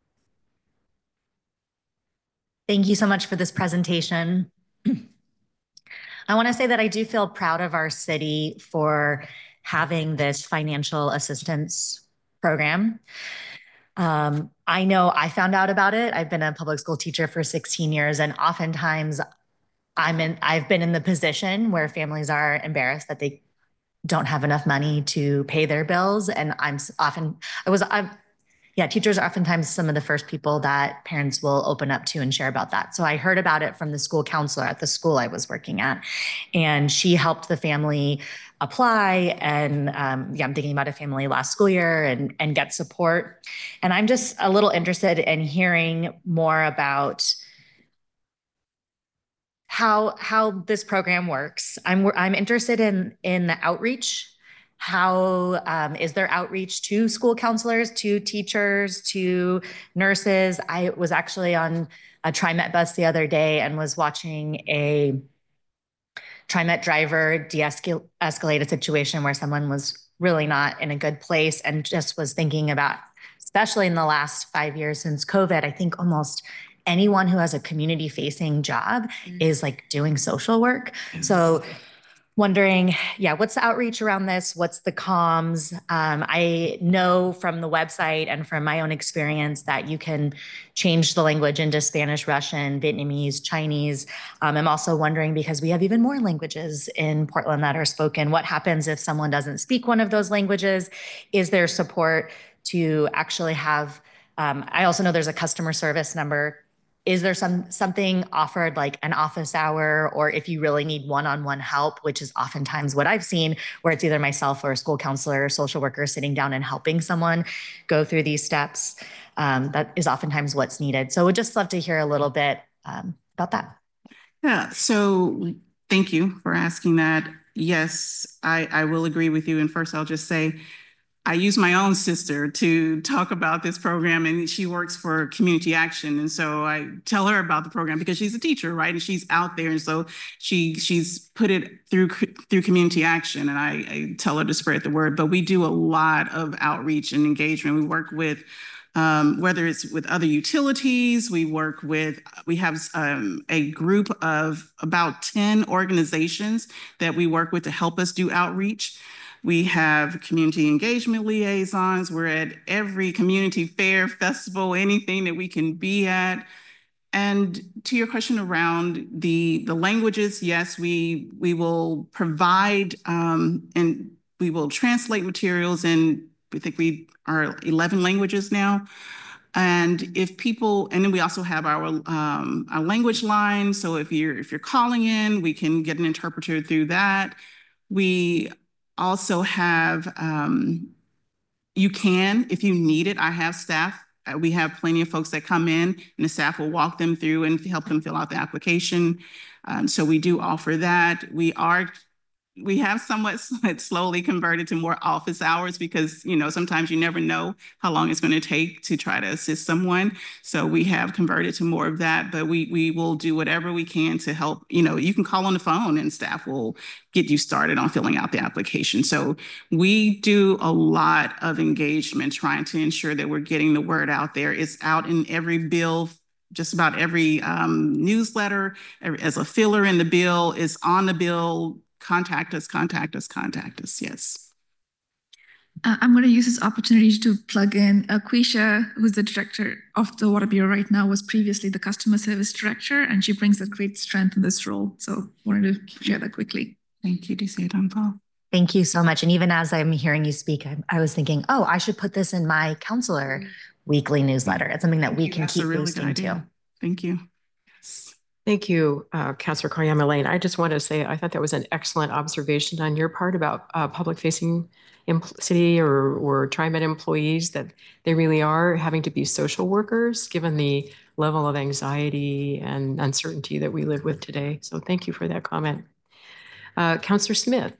Thank you so much for this presentation. I want to say that I do feel proud of our city for having this financial assistance program. I know I found out about it. I've been a public school teacher for 16 years, and oftentimes I've been in the position where families are embarrassed that they don't have enough money to pay their bills. And teachers are oftentimes some of the first people that parents will open up to and share about that. So I heard about it from the school counselor at the school I was working at, and she helped the family apply. And I'm thinking about a family last school year and get support. And I'm just a little interested in hearing more about how this program works. I'm interested in the outreach. How is there outreach to school counselors, to teachers, to nurses? I was actually on a TriMet bus the other day and was watching a TriMet driver de-escalate a situation where someone was really not in a good place, and just was thinking about, especially in the last 5 years since COVID, I think almost anyone who has a community facing job is like doing social work. So wondering, what's the outreach around this? What's the comms? I know from the website and from my own experience that you can change the language into Spanish, Russian, Vietnamese, Chinese. I'm also wondering, because we have even more languages in Portland that are spoken, what happens if someone doesn't speak one of those languages? Is there support to actually have, I also know there's a customer service number. Is there something offered like an office hour, or if you really need one-on-one help, which is oftentimes what I've seen, where it's either myself or a school counselor or social worker sitting down and helping someone go through these steps. That is oftentimes what's needed. So we'd just love to hear a little bit about that. Yeah, so thank you for asking that. Yes, I will agree with you. And first, I'll just say, I use my own sister to talk about this program, and she works for Community Action. And so I tell her about the program because she's a teacher, right? And she's out there. And so she's put it through Community Action, and I tell her to spread the word. But we do a lot of outreach and engagement. We work with, whether it's with other utilities, we have a group of about 10 organizations that we work with to help us do outreach. We have community engagement liaisons. We're at every community fair, festival, anything that we can be at. And to your question around the languages, yes, we will provide and we will translate materials in, I think we are 11 languages now. And if people, and then we also have our language line. So if you're calling in, we can get an interpreter through that. We also have, you can, if you need it, I have staff. We have plenty of folks that come in, and the staff will walk them through and help them fill out the application. So we do offer that. We have somewhat slowly converted to more office hours because, sometimes you never know how long it's going to take to try to assist someone. So we have converted to more of that, but we will do whatever we can to help. You can call on the phone and staff will get you started on filling out the application. So we do a lot of engagement trying to ensure that we're getting the word out there. It's out in every bill, just about every newsletter, as a filler in the bill, is on the bill. Contact us, yes. I'm going to use this opportunity to plug in Quisha, who's the director of the Water Bureau right now, was previously the customer service director, and she brings a great strength in this role. So wanted to share that quickly. Thank you, DC Dunfall. Thank you so much. And even as I'm hearing you speak, I was thinking, I should put this in my counselor weekly newsletter. It's something that we can keep boosting too. Thank you. Thank you, Councillor Koyama Lane. I just want to say I thought that was an excellent observation on your part about public-facing city or TriMet employees, that they really are having to be social workers given the level of anxiety and uncertainty that we live with today. So thank you for that comment. Councillor Smith.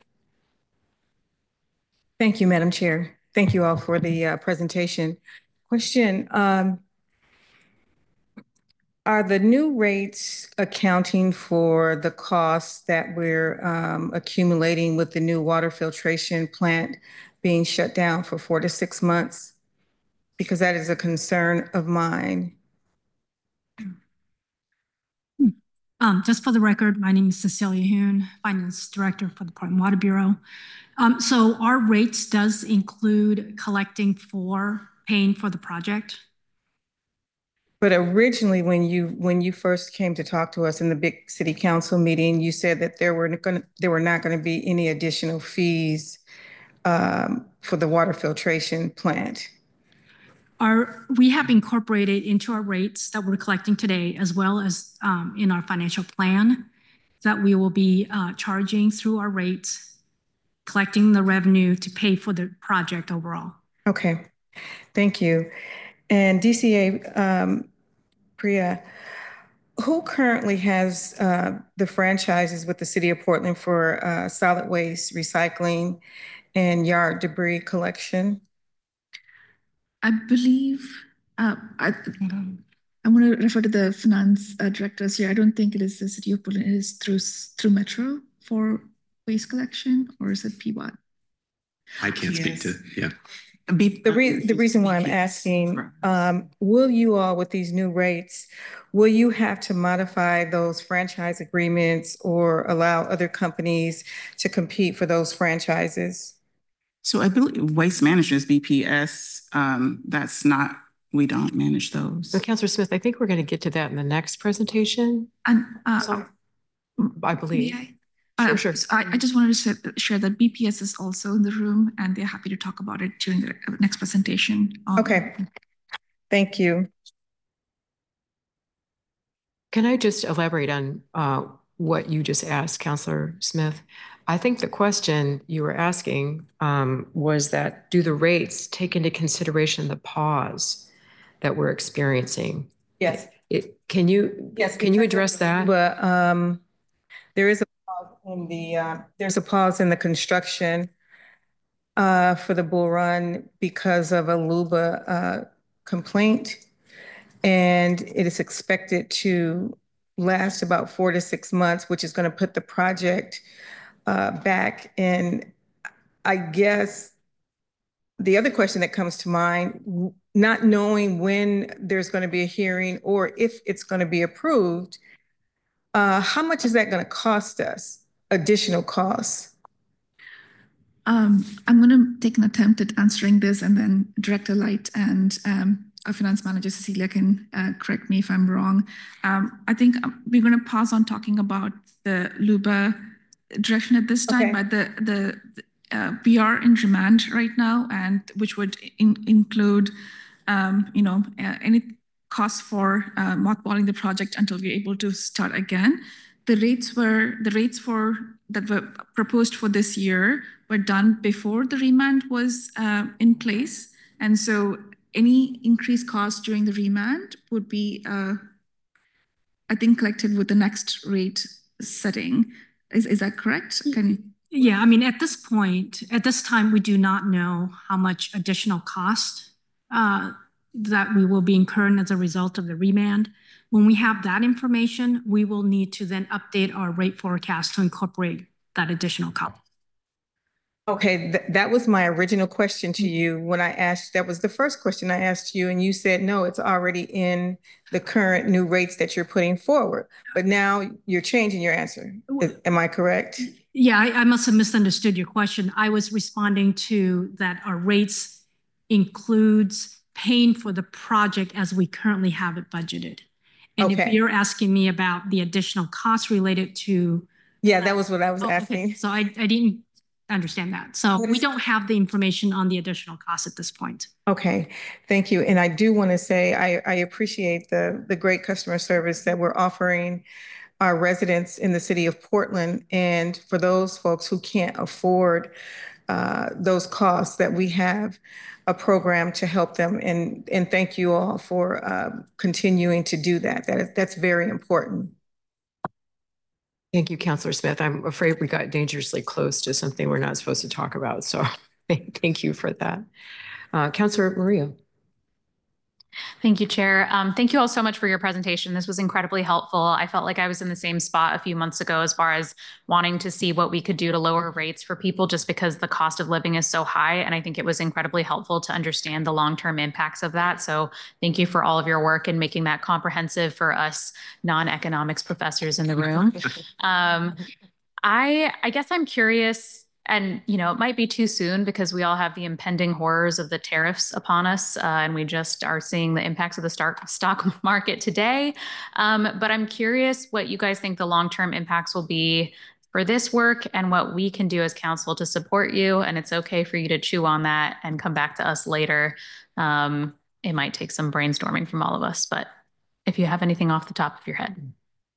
Thank you, Madam Chair. Thank you all for the presentation. Question. Are the new rates accounting for the costs that we're accumulating with the new water filtration plant being shut down for 4 to 6 months? Because that is a concern of mine. Just for the record, my name is Cecilia Hoon, Finance Director for the Portland Water Bureau. So our rates does include collecting for paying for the project. But originally, when you first came to talk to us in the big city council meeting, you said that there were not going to be any additional fees for the water filtration plant. We have incorporated into our rates that we're collecting today, as well as in our financial plan, that we will be charging through our rates, collecting the revenue to pay for the project overall. Okay, thank you. And DCA, Priya, who currently has the franchises with the City of Portland for solid waste recycling and yard debris collection? I believe I'm going to refer to the finance directors here. I don't think it is the City of Portland. It is through Metro for waste collection, or is it PWAT? I can't speak to, yeah. The reason why I'm asking, will you all, with these new rates, will you have to modify those franchise agreements or allow other companies to compete for those franchises? So I believe Waste Management is BPS. That's not, we don't manage those. So Councilor Smith, I think we're going to get to that in the next presentation. And I believe. Sure. I just wanted to share that BPS is also in the room, and they're happy to talk about it during the next presentation. Okay, thank you. Can I just elaborate on what you just asked, Councilor Smith? I think the question you were asking was that, do the rates take into consideration the pause that we're experiencing? Yes. Can you address that? But there is a pause in the construction for the Bull Run because of a LUBA complaint, and it is expected to last about 4 to 6 months, which is going to put the project back. And I guess the other question that comes to mind, not knowing when there's going to be a hearing or if it's going to be approved, how much is that going to cost us? Additional costs? I'm going to take an attempt at answering this, and then Director Light and our finance manager, Cecilia, can correct me if I'm wrong. I think we're going to pause on talking about the LUBA direction at this time, but we are in remand right now, and which would include, any costs for mothballing the project until we're able to start again. The rates that were proposed for this year were done before the remand was in place, and so any increased cost during the remand would be, I think, collected with the next rate setting. Is that correct? Yeah, I mean, at this time, we do not know how much additional cost that we will be incurring as a result of the remand. When we have that information, we will need to then update our rate forecast to incorporate that additional cost. Okay, that was my original question to you when I asked, that was the first question I asked you, and you said, no, it's already in the current new rates that you're putting forward. But now you're changing your answer. Am I correct? Yeah, I must have misunderstood your question. I was responding to that our rates includes paying for the project as we currently have it budgeted. And if you're asking me about the additional costs related to... Yeah, that was what I was asking. Okay. So I didn't understand that. So we don't have the information on the additional costs at this point. Okay, thank you. And I do want to say I appreciate the great customer service that we're offering our residents in the city of Portland. And for those folks who can't afford those costs, that we have a program to help them. And thank you all for continuing to do that. That's very important. Thank you, Councilor Smith. I'm afraid we got dangerously close to something we're not supposed to talk about. So thank you for that. Councilor Murillo. Thank you, Chair. Thank you all so much for your presentation. This was incredibly helpful. I felt like I was in the same spot a few months ago as far as wanting to see what we could do to lower rates for people just because the cost of living is so high. And I think it was incredibly helpful to understand the long-term impacts of that. So thank you for all of your work in making that comprehensive for us non-economics professors in the room. I guess I'm curious, and it might be too soon because we all have the impending horrors of the tariffs upon us, and we just are seeing the impacts of the stock market today. But I'm curious what you guys think the long-term impacts will be for this work and what we can do as council to support you. And it's okay for you to chew on that and come back to us later. It might take some brainstorming from all of us, but if you have anything off the top of your head.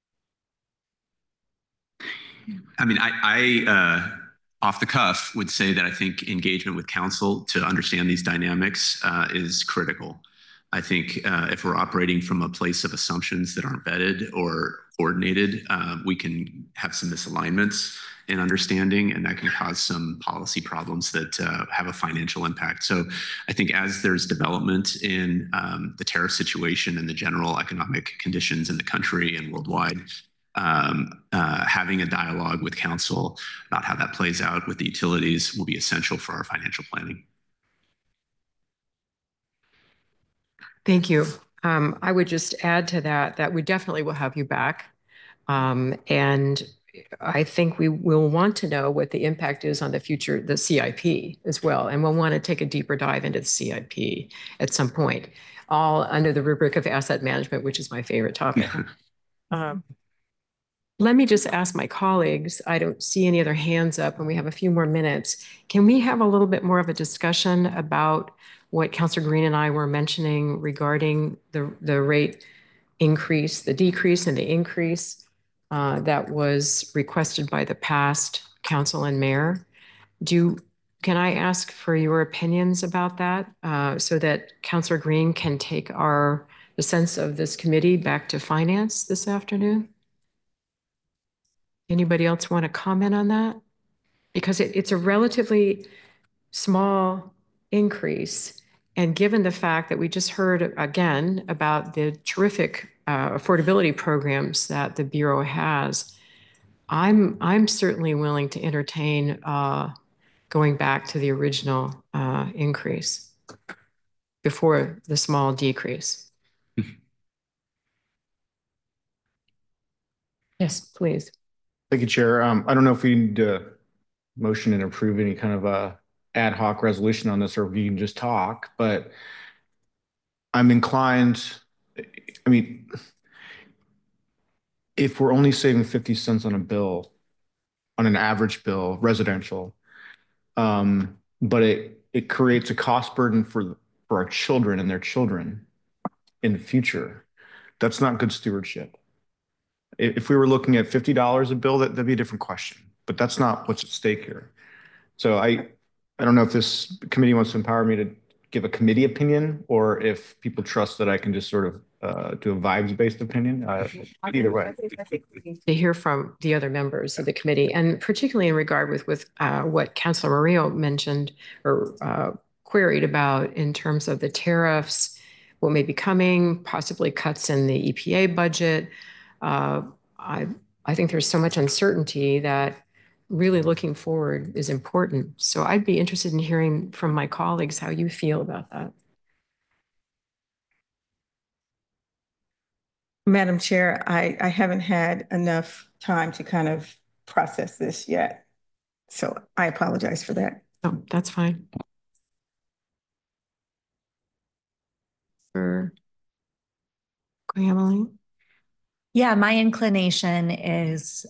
I mean, I off the cuff would say that I think engagement with council to understand these dynamics is critical. I think if we're operating from a place of assumptions that aren't vetted or coordinated, we can have some misalignments in understanding, and that can cause some policy problems that have a financial impact. So I think as there's development in the tariff situation and the general economic conditions in the country and worldwide, having a dialogue with council about how that plays out with the utilities will be essential for our financial planning. Thank you. I would just add to that we definitely will have you back. And I think we will want to know what the impact is on the future, the CIP as well. And we'll want to take a deeper dive into the CIP at some point, all under the rubric of asset management, which is my favorite topic. Let me just ask my colleagues, I don't see any other hands up and we have a few more minutes. Can we have a little bit more of a discussion about what Councilor Green and I were mentioning regarding the rate increase, the decrease and the increase that was requested by the past council and mayor? Can I ask for your opinions about that so that Councilor Green can take the sense of this committee back to finance this afternoon? Anybody else want to comment on that? Because it's a relatively small increase. And given the fact that we just heard again about the terrific affordability programs that the Bureau has, I'm certainly willing to entertain going back to the original increase before the small decrease. Yes, please. Thank you, Chair. I don't know if we need to motion and approve any kind of a ad hoc resolution on this, or if we can just talk, but I'm inclined, I mean, if we're only saving 50 cents on a bill, on an average bill, residential, but it creates a cost burden for our children and their children in the future, that's not good stewardship. If we were looking at $50 a bill, that'd be a different question, but that's not what's at stake here. So I don't know if this committee wants to empower me to give a committee opinion, or if people trust that I can just sort of do a vibes-based opinion. Either way. To hear from the other members of the committee, and particularly in regard with what Councilor Murillo mentioned or queried about in terms of the tariffs, what may be coming, possibly cuts in the EPA budget. I think there's so much uncertainty that really looking forward is important. So I'd be interested in hearing from my colleagues how you feel about that. Madam Chair, I haven't had enough time to kind of process this yet. So I apologize for that. Oh, that's fine. Emily? Yeah, my inclination is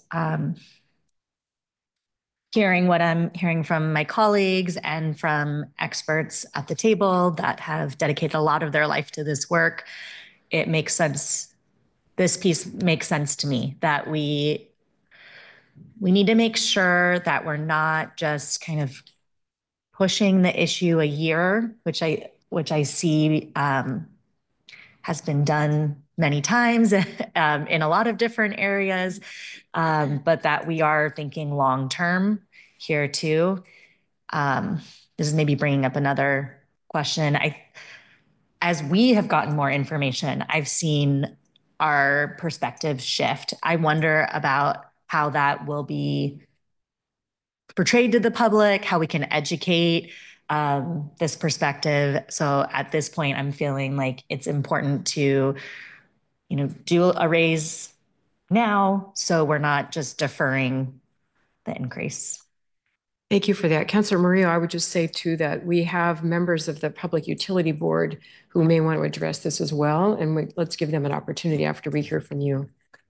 hearing what I'm hearing from my colleagues and from experts at the table that have dedicated a lot of their life to this work. It makes sense. This piece makes sense to me, that we need to make sure that we're not just kind of pushing the issue a year, which I see has been done many times in a lot of different areas, but that we are thinking long-term here too. This is maybe bringing up another question. as we have gotten more information, I've seen our perspective shift. I wonder about how that will be portrayed to the public, how we can educate this perspective. So at this point, I'm feeling like it's important to, do a raise now, so we're not just deferring the increase. Thank you for that. Councilor Murillo, I would just say too that we have members of the Public Utility Board who may want to address this as well. And let's give them an opportunity after we hear from you.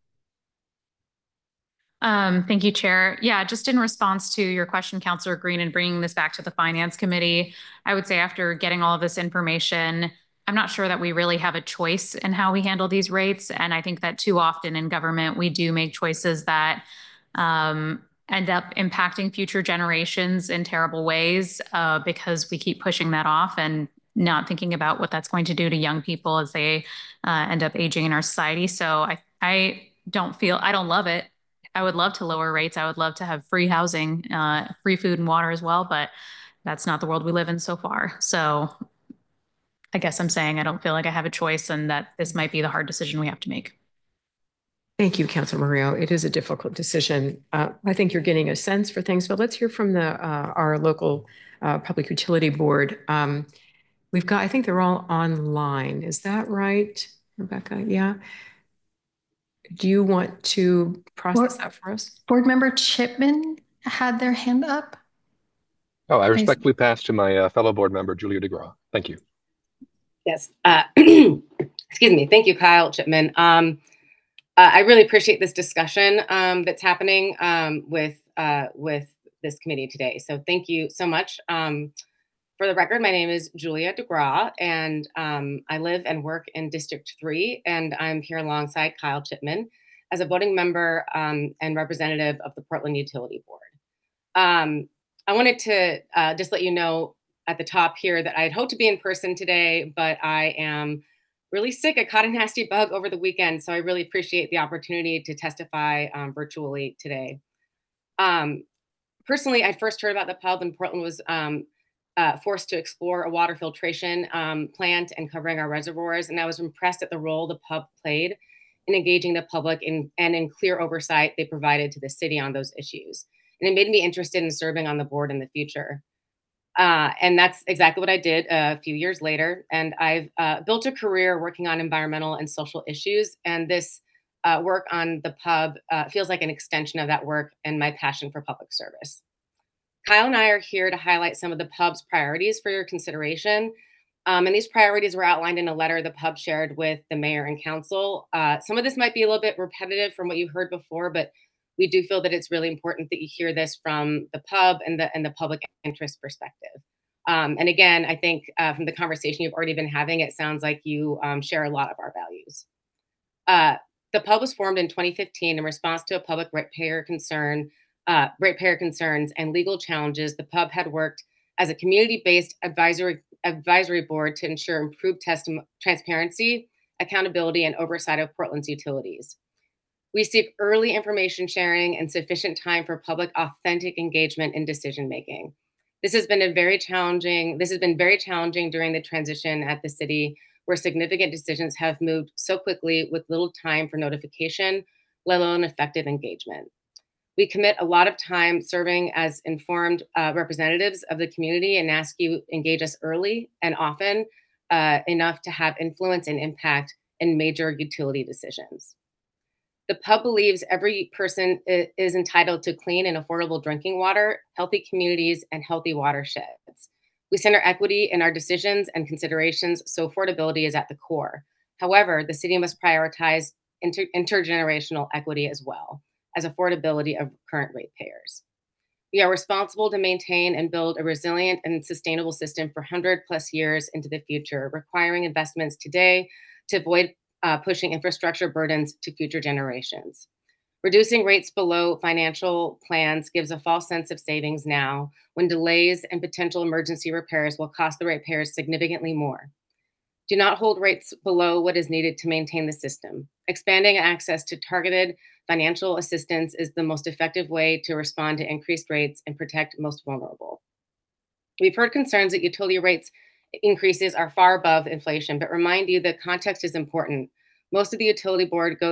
Thank you, Chair. Yeah, just in response to your question, Councilor Green, and bringing this back to the Finance Committee, I would say after getting all of this information, I'm not sure that we really have a choice in how we handle these rates. And I think that too often in government, we do make choices that end up impacting future generations in terrible ways because we keep pushing that off and not thinking about what that's going to do to young people as they end up aging in our society. So I don't love it. I would love to lower rates. I would love to have free housing, free food and water as well, but that's not the world we live in so far. So I guess I'm saying I don't feel like I have a choice and that this might be the hard decision we have to make. Thank you, Councilor Murillo. It is a difficult decision. I think you're getting a sense for things, but let's hear from our local Public Utility Board. We've got, I think they're all online. Is that right, Rebecca? Yeah. Do you want to process that for us? Board Member Chipman had their hand up. Oh, I respectfully pass to my fellow board member, Julia DeGraw. Thank you. Yes. Excuse me. Thank you, Kyle Chipman. I really appreciate this discussion that's happening with this committee today. So thank you so much. For the record, my name is Julia DeGraw, and I live and work in District 3, and I'm here alongside Kyle Chipman as a voting member and representative of the Portland Utility Board. I wanted to just let you know at the top here that I had hoped to be in person today, but I am really sick. I caught a nasty bug over the weekend, so I really appreciate the opportunity to testify virtually today. Personally, I first heard about the pub when Portland was forced to explore a water filtration plant and covering our reservoirs, and I was impressed at the role the pub played in engaging the public and in clear oversight they provided to the city on those issues. And it made me interested in serving on the board in the future. And that's exactly what I did a few years later. And I've built a career working on environmental and social issues. And this work on the pub feels like an extension of that work and my passion for public service. Kyle and I are here to highlight some of the pub's priorities for your consideration. And these priorities were outlined in a letter the pub shared with the mayor and council. Some of this might be a little bit repetitive from what you heard before, but we do feel that it's really important that you hear this from the pub and the public interest perspective. And again, I think from the conversation you've already been having, it sounds like you share a lot of our values. The pub was formed in 2015 in response to a public ratepayer concerns and legal challenges. The pub had worked as a community-based advisory board to ensure improved transparency, accountability, and oversight of Portland's utilities. We seek early information sharing and sufficient time for public authentic engagement in decision making. This has been very challenging during the transition at the city, where significant decisions have moved so quickly with little time for notification, let alone effective engagement. We commit a lot of time serving as informed representatives of the community and ask you engage us early and often enough to have influence and impact in major utility decisions. The pub believes every person is entitled to clean and affordable drinking water, healthy communities, and healthy watersheds. We center equity in our decisions and considerations, so affordability is at the core. However, the city must prioritize intergenerational equity as well as affordability of current ratepayers. We are responsible to maintain and build a resilient and sustainable system for 100+ years into the future, requiring investments today to avoid pushing infrastructure burdens to future generations. Reducing rates below financial plans gives a false sense of savings now, when delays and potential emergency repairs will cost the ratepayers significantly more. Do not hold rates below what is needed to maintain the system. Expanding access to targeted financial assistance is the most effective way to respond to increased rates and protect most vulnerable. We've heard concerns that utility rates increases are far above inflation, but remind you that context is important. Most of the utility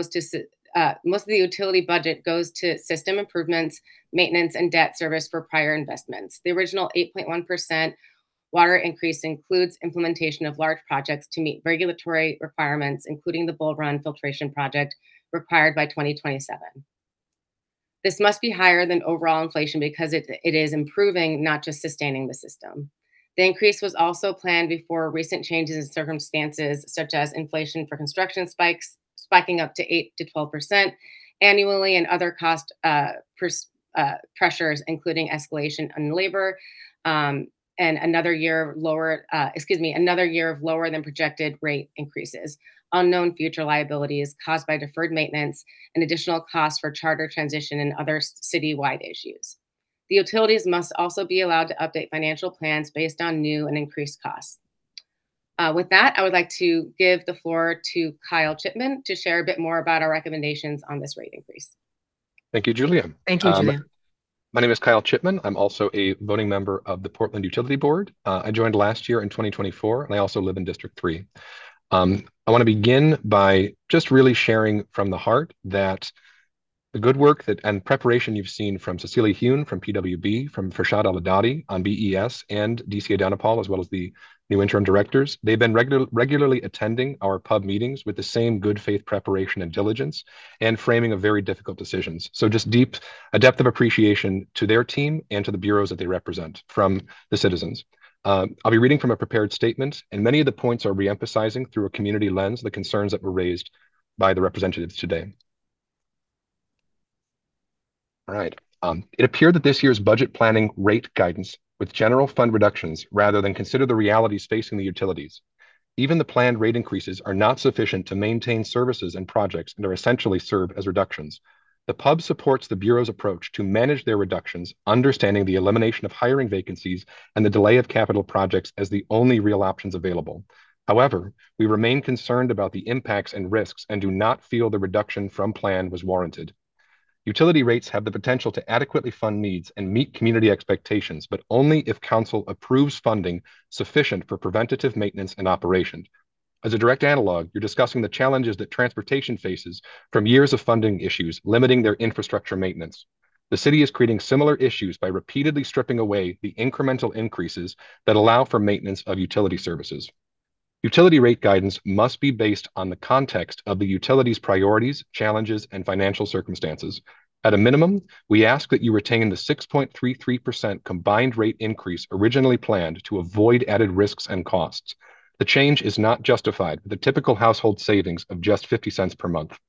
budget goes to system improvements, maintenance, and debt service for prior investments. The original 8.1% water increase includes implementation of large projects to meet regulatory requirements, including the Bull Run filtration project required by 2027. This must be higher than overall inflation because it is improving, not just sustaining the system. The increase was also planned before recent changes in circumstances, such as inflation for construction spiking up to 8 to 12% annually, and other cost pressures, including escalation in labor, and another year of lower than projected rate increases, unknown future liabilities caused by deferred maintenance, and additional costs for charter transition and other citywide issues. The utilities must also be allowed to update financial plans based on new and increased costs. With that, I would like to give the floor to Kyle Chipman to share a bit more about our recommendations on this rate increase. Thank you, Julia. Thank you, Julia. My name is Kyle Chipman. I'm also a voting member of the Portland Utility Board. I joined last year in 2024, and I also live in District 3. I want to begin by just really sharing from the heart that the good work and preparation you've seen from Cecilia Hune from PWB, from Farshad Al-Adadi on BES, and DCA Dhanapal, as well as the new interim directors. They've been regularly attending our pub meetings with the same good faith preparation and diligence and framing of very difficult decisions. So just a depth of appreciation to their team and to the bureaus that they represent from the citizens. I'll be reading from a prepared statement, and many of the points are reemphasizing through a community lens the concerns that were raised by the representatives today. All right. It appeared that this year's budget planning rate guidance with general fund reductions rather than consider the realities facing the utilities. Even the planned rate increases are not sufficient to maintain services and projects and are essentially served as reductions. The pub supports the Bureau's approach to manage their reductions, understanding the elimination of hiring vacancies and the delay of capital projects as the only real options available. However, we remain concerned about the impacts and risks and do not feel the reduction from plan was warranted. Utility rates have the potential to adequately fund needs and meet community expectations, but only if Council approves funding sufficient for preventative maintenance and operation. As a direct analog, you're discussing the challenges that transportation faces from years of funding issues limiting their infrastructure maintenance. The city is creating similar issues by repeatedly stripping away the incremental increases that allow for maintenance of utility services. Utility rate guidance must be based on the context of the utility's priorities, challenges, and financial circumstances. At a minimum, we ask that you retain the 6.33% combined rate increase originally planned to avoid added risks and costs. The change is not justified with a typical household savings of just 50 cents per month.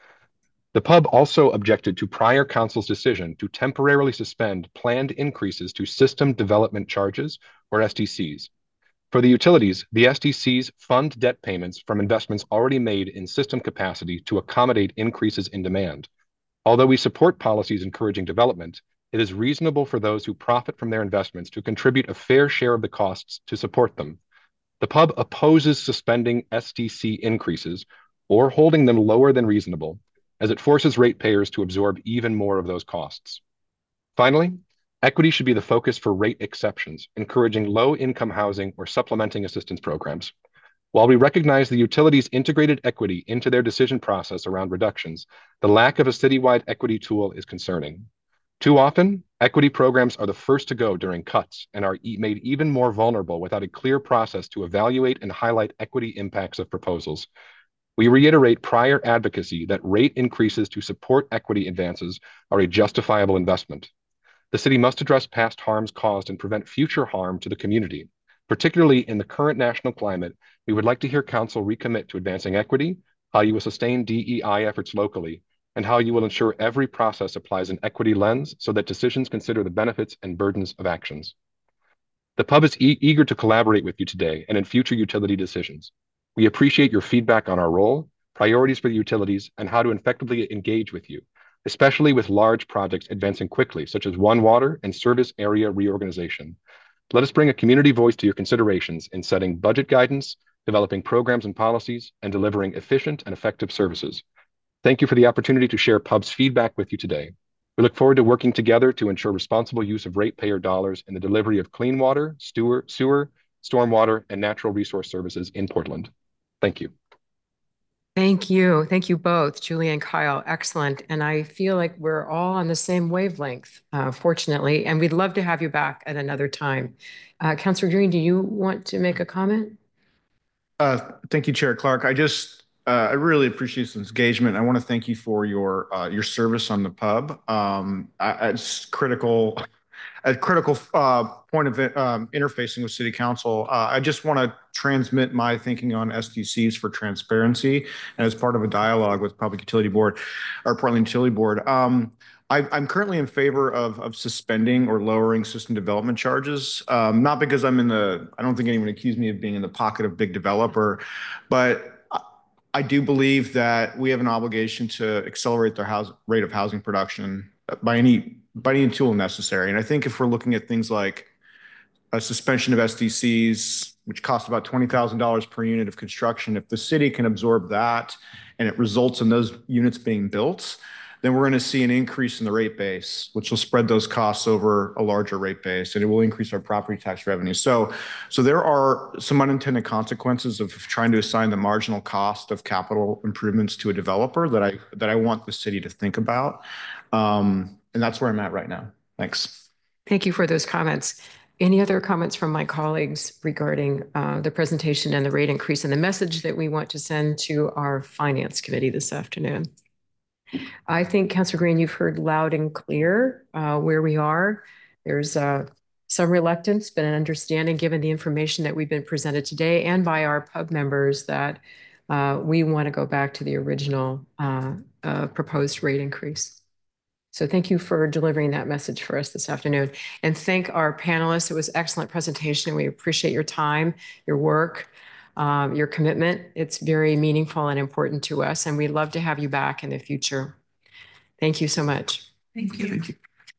The pub also objected to prior council's decision to temporarily suspend planned increases to system development charges, or SDCs. For the utilities, the SDCs fund debt payments from investments already made in system capacity to accommodate increases in demand. Although we support policies encouraging development, it is reasonable for those who profit from their investments to contribute a fair share of the costs to support them. The pub opposes suspending SDC increases or holding them lower than reasonable, as it forces ratepayers to absorb even more of those costs. Finally, equity should be the focus for rate exceptions, encouraging low-income housing or supplementing assistance programs. While we recognize the utilities integrated equity into their decision process around reductions, the lack of a citywide equity tool is concerning. Too often, equity programs are the first to go during cuts and are made even more vulnerable without a clear process to evaluate and highlight equity impacts of proposals. We reiterate prior advocacy that rate increases to support equity advances are a justifiable investment. The city must address past harms caused and prevent future harm to the community. Particularly in the current national climate, we would like to hear Council recommit to advancing equity, how you will sustain DEI efforts locally, and how you will ensure every process applies an equity lens so that decisions consider the benefits and burdens of actions. The pub is eager to collaborate with you today and in future utility decisions. We appreciate your feedback on our role, priorities for the utilities, and how to effectively engage with you, especially with large projects advancing quickly, such as One Water and service area reorganization. Let us bring a community voice to your considerations in setting budget guidance, developing programs and policies, and delivering efficient and effective services. Thank you for the opportunity to share pub's feedback with you today. We look forward to working together to ensure responsible use of ratepayer dollars in the delivery of clean water, sewer, stormwater, and natural resource services in Portland. Thank you. Thank you. Thank you both, Julie and Kyle. Excellent. And I feel like we're all on the same wavelength, fortunately, and we'd love to have you back at another time. Councilor Green, do you want to make a comment? Thank you, Chair Clark. I really appreciate this engagement. I want to thank you for your service on the pub. It's critical. A critical point of interfacing with City Council. I just want to transmit my thinking on SDCs for transparency, and as part of a dialogue with Public Utility Board, or Portland Utility Board. I'm currently in favor of suspending or lowering system development charges, not because I don't think anyone accused me of being in the pocket of big developer, but I do believe that we have an obligation to accelerate the rate of housing production by any tool necessary. And I think if we're looking at things like a suspension of SDCs, which cost about $20,000 per unit of construction, if the city can absorb that and it results in those units being built, then we're going to see an increase in the rate base, which will spread those costs over a larger rate base, and it will increase our property tax revenue. So there are some unintended consequences of trying to assign the marginal cost of capital improvements to a developer that I want the city to think about. And that's where I'm at right now. Thanks. Thank you for those comments. Any other comments from my colleagues regarding the presentation and the rate increase and the message that we want to send to our Finance Committee this afternoon? I think, Councilor Green, you've heard loud and clear where we are. There's some reluctance, but an understanding given the information that we've been presented today and by our pub members that we want to go back to the original proposed rate increase. So thank you for delivering that message for us this afternoon. And thank our panelists. It was an excellent presentation. We appreciate your time, your work, your commitment. It's very meaningful and important to us, and we'd love to have you back in the future. Thank you so much. Thank you. Thank you.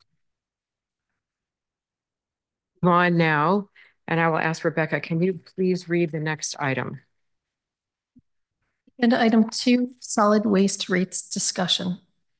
On now, and I will ask Rebecca, can you please read the next item? And item 2, solid waste rates discussion.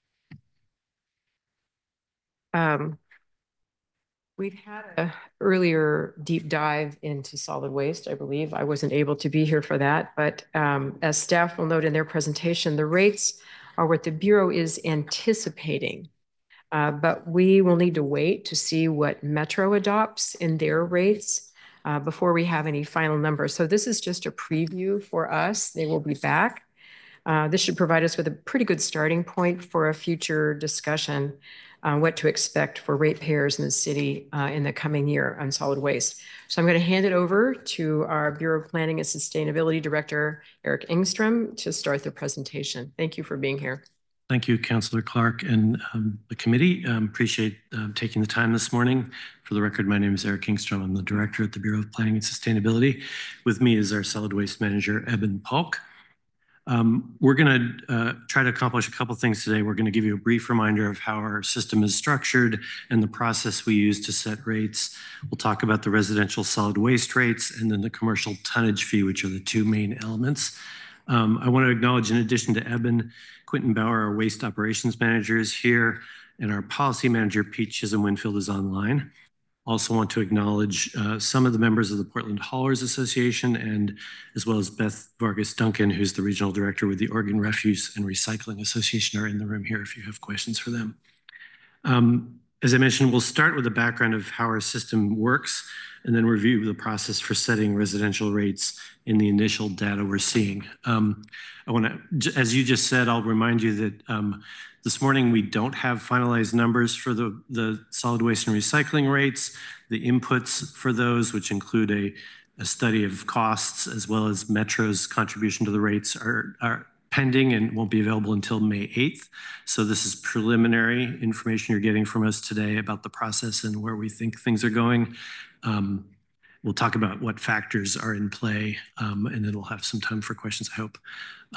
We've had an earlier deep dive into solid waste, I believe. I wasn't able to be here for that, but as staff will note in their presentation, the rates are what the Bureau is anticipating. But we will need to wait to see what Metro adopts in their rates before we have any final numbers. So this is just a preview for us. They will be back. This should provide us with a pretty good starting point for a future discussion on what to expect for ratepayers in the city in the coming year on solid waste. So I'm going to hand it over to our Bureau of Planning and Sustainability Director, Eric Engstrom, to start the presentation. Thank you for being here. Thank you, Councilor Clark and the committee. Appreciate taking the time this morning. For the record, my name is Eric Engstrom. I'm the Director at the Bureau of Planning and Sustainability. With me is our Solid Waste Manager, Eben Polk. We're going to try to accomplish a couple things today. We're going to give you a brief reminder of how our system is structured and the process we use to set rates. We'll talk about the residential solid waste rates and then the commercial tonnage fee, which are the two main elements. I want to acknowledge, in addition to Eben, Quentin Bauer, our Waste Operations Manager, is here, and our Policy Manager, Pete Chisholm-Winfield, is online. Also want to acknowledge some of the members of the Portland Haulers Association, and as well as Beth Vargas Duncan, who's the Regional Director with the Oregon Refuse and Recycling Association, are in the room here if you have questions for them. As I mentioned, we'll start with a background of how our system works and then review the process for setting residential rates in the initial data we're seeing. I want to, as you just said, I'll remind you that this morning we don't have finalized numbers for the solid waste and recycling rates. The inputs for those, which include a study of costs as well as Metro's contribution to the rates, are pending and won't be available until May 8th. So this is preliminary information you're getting from us today about the process and where we think things are going. We'll talk about what factors are in play, and then we'll have some time for questions, I hope.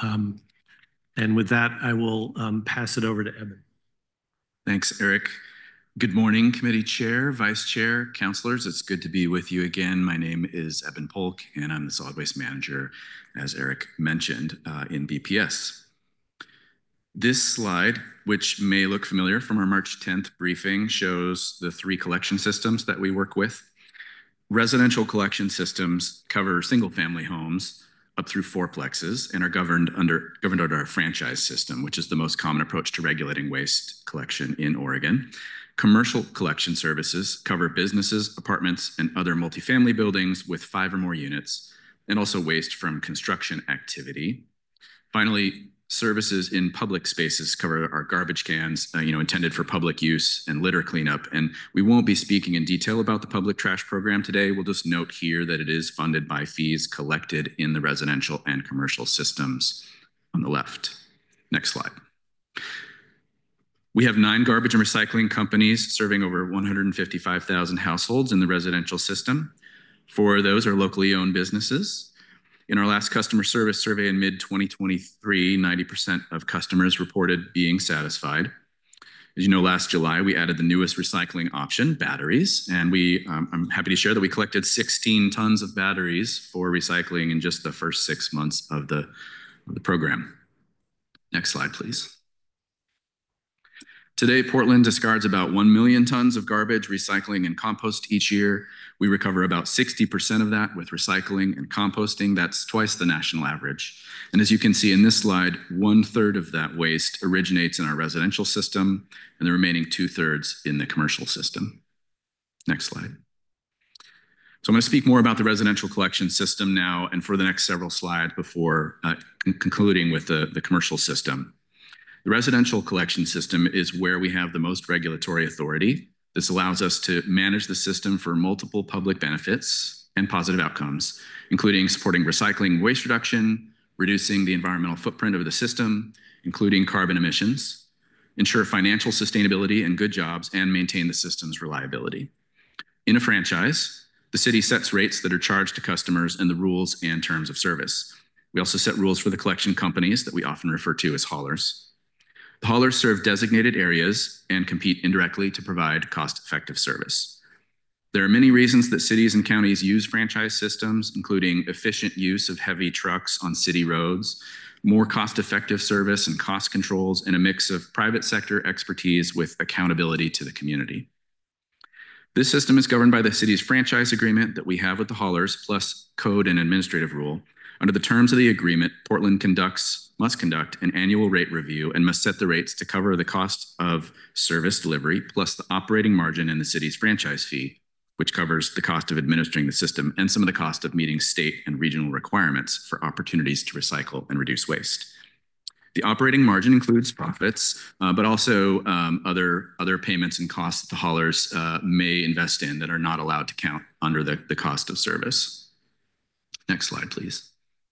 And with that, I will pass it over to Eben. Thanks, Eric. Good morning, committee chair, vice chair, councilors. It's good to be with you again. My name is Eben Polk, and I'm the solid waste manager, as Eric mentioned, in BPS. This slide, which may look familiar from our March 10th briefing, shows the 3 collection systems that we work with. Residential collection systems cover single-family homes up through fourplexes and are governed under our franchise system, which is the most common approach to regulating waste collection in Oregon. Commercial collection services cover businesses, apartments, and other multifamily buildings with 5 or more units, and also waste from construction activity. Finally, services in public spaces cover our garbage cans, intended for public use, and litter cleanup. And we won't be speaking in detail about the public trash program today. We'll just note here that it is funded by fees collected in the residential and commercial systems on the left. Next slide. We have 9 garbage and recycling companies serving over 155,000 households in the residential system. 4 of those are locally owned businesses. In our last customer service survey in mid-2023, 90% of customers reported being satisfied. As you know, last July, we added the newest recycling option, batteries, and I'm happy to share that we collected 16 tons of batteries for recycling in just the first 6 months of the program. Next slide, please. Today, Portland discards about 1 million tons of garbage, recycling, and compost each year. We recover about 60% of that with recycling and composting. That's twice the national average. And as you can see in this slide, 1/3 of that waste originates in our residential system and the remaining 2/3 in the commercial system. Next slide. So I'm going to speak more about the residential collection system now and for the next several slides before concluding with the commercial system. The residential collection system is where we have the most regulatory authority. This allows us to manage the system for multiple public benefits and positive outcomes, including supporting recycling, waste reduction, reducing the environmental footprint of the system, including carbon emissions, ensure financial sustainability and good jobs, and maintain the system's reliability. In a franchise, the city sets rates that are charged to customers and the rules and terms of service. We also set rules for the collection companies that we often refer to as haulers. The haulers serve designated areas and compete indirectly to provide cost-effective service. There are many reasons that cities and counties use franchise systems, including efficient use of heavy trucks on city roads, more cost-effective service and cost controls, and a mix of private sector expertise with accountability to the community. This system is governed by the city's franchise agreement that we have with the haulers, plus code and administrative rule. Under the terms of the agreement, Portland must conduct an annual rate review and must set the rates to cover the cost of service delivery, plus the operating margin in the city's franchise fee, which covers the cost of administering the system and some of the cost of meeting state and regional requirements for opportunities to recycle and reduce waste. The operating margin includes profits, but also other payments and costs that the haulers may invest in that are not allowed to count under the cost of service. Next slide, please.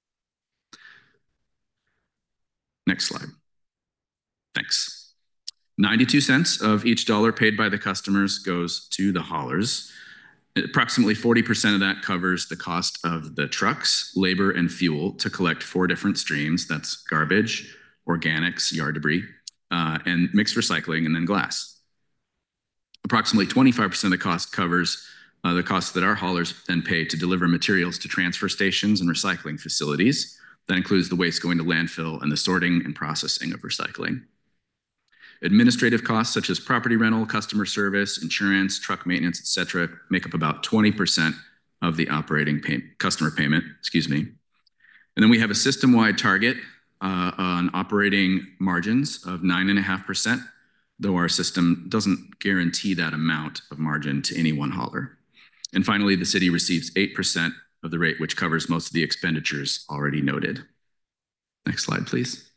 Next slide. Thanks. 92 cents of each dollar paid by the customers goes to the haulers. Approximately 40% of that covers the cost of the trucks, labor, and fuel to collect 4 different streams. That's garbage, organics, yard debris, and mixed recycling, and then glass. Approximately 25% of the cost covers the costs that our haulers then pay to deliver materials to transfer stations and recycling facilities. That includes the waste going to landfill and the sorting and processing of recycling. Administrative costs such as property rental, customer service, insurance, truck maintenance, et cetera, make up about 20% of the operating customer payment, And then we have a system-wide target on operating margins of 9.5%, though our system doesn't guarantee that amount of margin to any one hauler. And finally, the city receives 8% of the rate, which covers most of the expenditures already noted. Next slide, please.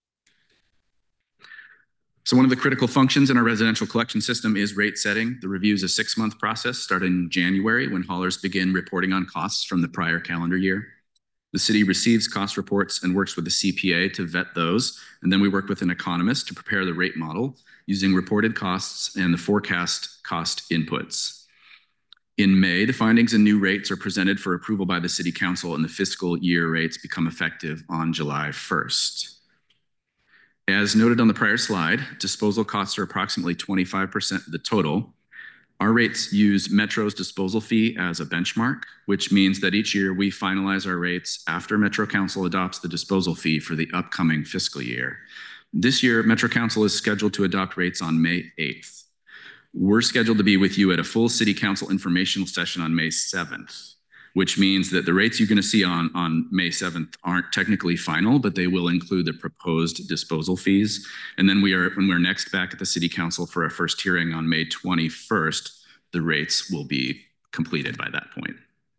So one of the critical functions in our residential collection system is rate setting. The review is a 6-month process starting in January when haulers begin reporting on costs from the prior calendar year. The city receives cost reports and works with the CPA to vet those, and then we work with an economist to prepare the rate model using reported costs and the forecast cost inputs. In May, the findings and new rates are presented for approval by the City Council, and the fiscal year rates become effective on July 1st. As noted on the prior slide, disposal costs are approximately 25% of the total. Our rates use Metro's disposal fee as a benchmark, which means that each year we finalize our rates after Metro Council adopts the disposal fee for the upcoming fiscal year. This year, Metro Council is scheduled to adopt rates on May 8th. We're scheduled to be with you at a full City Council informational session on May 7th, which means that the rates you're going to see on May 7th aren't technically final, but they will include the proposed disposal fees. And then when we're next back at the City Council for our first hearing on May 21st, the rates will be completed by that point.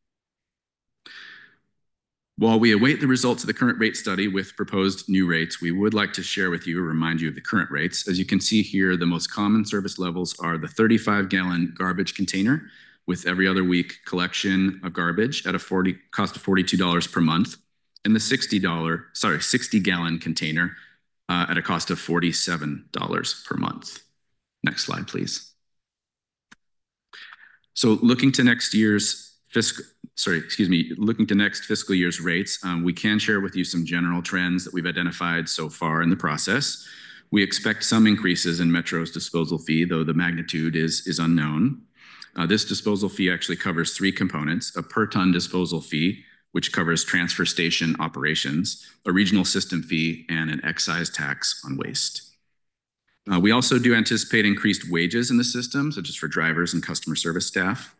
While we await the results of the current rate study with proposed new rates, we would like to share with you or remind you of the current rates. As you can see here, the most common service levels are the 35-gallon garbage container with every other week collection of garbage at a cost of $42 per month, and the 60-gallon container at a cost of $47 per month. Next slide, please. So looking to next fiscal year's rates, we can share with you some general trends that we've identified so far in the process. We expect some increases in Metro's disposal fee, though the magnitude is unknown. This disposal fee actually covers three components: a per ton disposal fee, which covers transfer station operations, a regional system fee, and an excise tax on waste. We also do anticipate increased wages in the system, such as for drivers and customer service staff.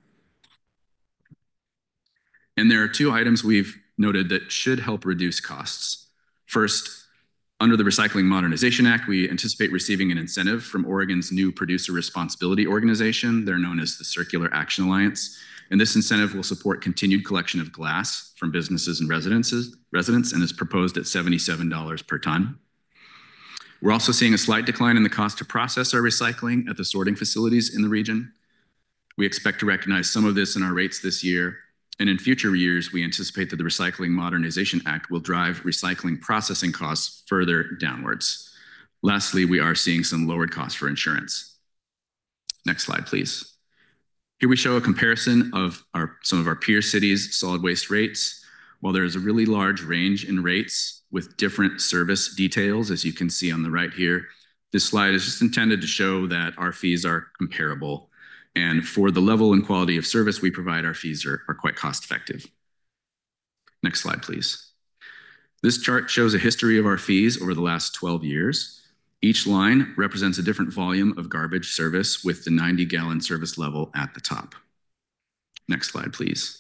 And there are two items we've noted that should help reduce costs. First, under the Recycling Modernization Act, we anticipate receiving an incentive from Oregon's new producer responsibility organization. They're known as the Circular Action Alliance. And this incentive will support continued collection of glass from businesses and residents and is proposed at $77 per ton. We're also seeing a slight decline in the cost to process our recycling at the sorting facilities in the region. We expect to recognize some of this in our rates this year. And in future years, we anticipate that the Recycling Modernization Act will drive recycling processing costs further downwards. Lastly, we are seeing some lowered costs for insurance. Next slide, please. Here we show a comparison of some of our peer cities' solid waste rates. While there is a really large range in rates with different service details, as you can see on the right here, this slide is just intended to show that our fees are comparable. And for the level and quality of service we provide, our fees are quite cost effective. Next slide, please. This chart shows a history of our fees over the last 12 years. Each line represents a different volume of garbage service with the 90-gallon service level at the top. Next slide, please.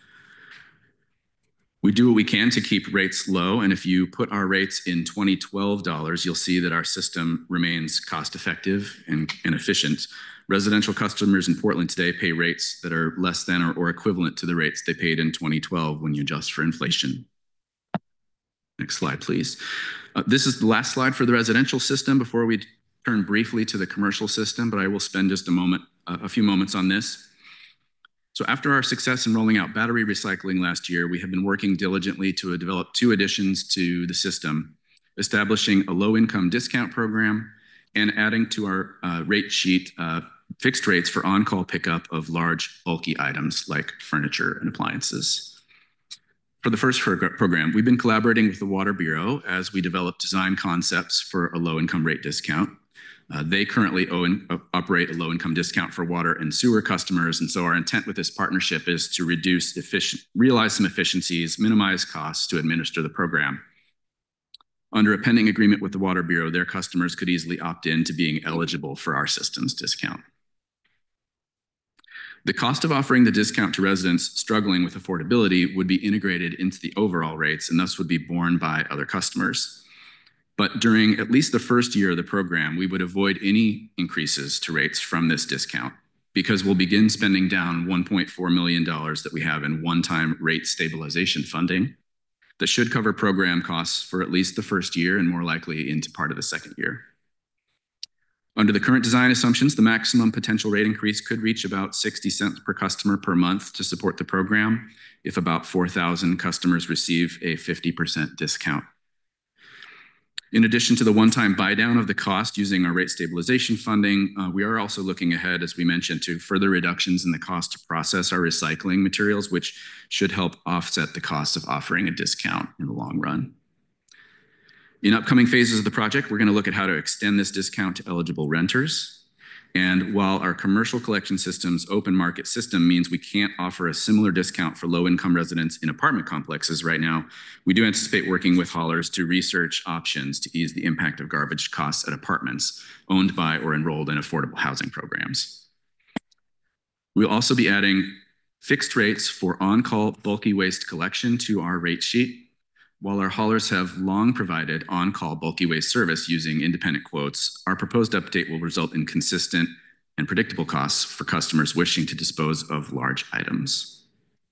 We do what we can to keep rates low, and if you put our rates in 2012 dollars, you'll see that our system remains cost-effective and efficient. Residential customers in Portland today pay rates that are less than or equivalent to the rates they paid in 2012 when you adjust for inflation. Next slide, please. This is the last slide for the residential system before we turn briefly to the commercial system, but I will spend just a few moments on this. So after our success in rolling out battery recycling last year, we have been working diligently to develop two additions to the system, establishing a low-income discount program and adding to our rate sheet fixed rates for on-call pickup of large, bulky items like furniture and appliances. For the first program, we've been collaborating with the Water Bureau as we develop design concepts for a low-income rate discount. They currently operate a low-income discount for water and sewer customers, and so our intent with this partnership is to realize some efficiencies, minimize costs to administer the program. Under a pending agreement with the Water Bureau, their customers could easily opt in to being eligible for our system's discount. The cost of offering the discount to residents struggling with affordability would be integrated into the overall rates and thus would be borne by other customers. But during at least the first year of the program, we would avoid any increases to rates from this discount because we'll begin spending down $1.4 million that we have in one-time rate stabilization funding that should cover program costs for at least the first year and more likely into part of the second year. Under the current design assumptions, the maximum potential rate increase could reach about 60 cents per customer per month to support the program if about 4,000 customers receive a 50% discount. In addition to the one-time buy-down of the cost using our rate stabilization funding, we are also looking ahead, as we mentioned, to further reductions in the cost to process our recycling materials, which should help offset the cost of offering a discount in the long run. In upcoming phases of the project, we're going to look at how to extend this discount to eligible renters. And while our commercial collection system's open market system means we can't offer a similar discount for low-income residents in apartment complexes right now, we do anticipate working with haulers to research options to ease the impact of garbage costs at apartments owned by or enrolled in affordable housing programs. We'll also be adding fixed rates for on-call bulky waste collection to our rate sheet. While our haulers have long provided on-call bulky waste service using independent quotes, our proposed update will result in consistent and predictable costs for customers wishing to dispose of large items.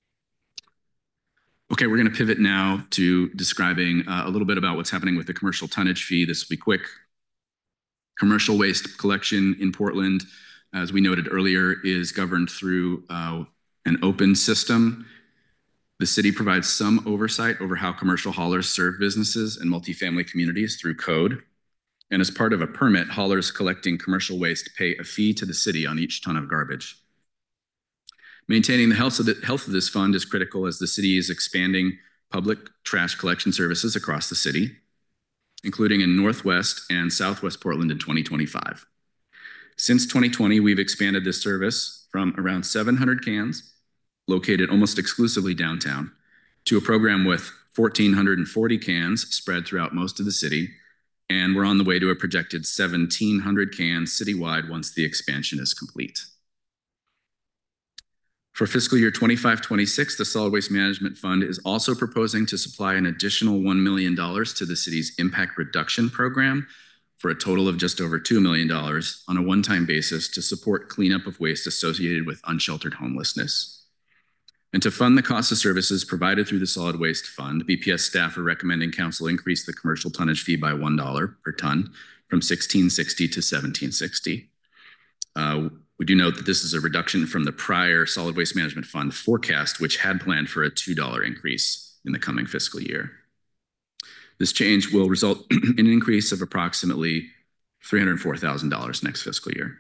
Okay, we're going to pivot now to describing a little bit about what's happening with the commercial tonnage fee. This will be quick. Commercial waste collection in Portland, as we noted earlier, is governed through an open system. The city provides some oversight over how commercial haulers serve businesses and multifamily communities through code. And as part of a permit, haulers collecting commercial waste pay a fee to the city on each ton of garbage. Maintaining the health of this fund is critical as the city is expanding public trash collection services across the city, including in Northwest and Southwest Portland in 2025. Since 2020, we've expanded this service from around 700 cans, located almost exclusively downtown, to a program with 1,440 cans spread throughout most of the city, and we're on the way to a projected 1,700 cans citywide once the expansion is complete. For fiscal year 25-26, the Solid Waste Management Fund is also proposing to supply an additional $1 million to the city's impact reduction program for a total of just over $2 million on a one-time basis to support cleanup of waste associated with unsheltered homelessness. And to fund the cost of services provided through the Solid Waste Fund, BPS staff are recommending council increase the commercial tonnage fee by $1 per ton from $16.60 to $17.60. We do note that this is a reduction from the prior Solid Waste Management Fund forecast, which had planned for a $2 increase in the coming fiscal year. This change will result in an increase of approximately $304,000 next fiscal year.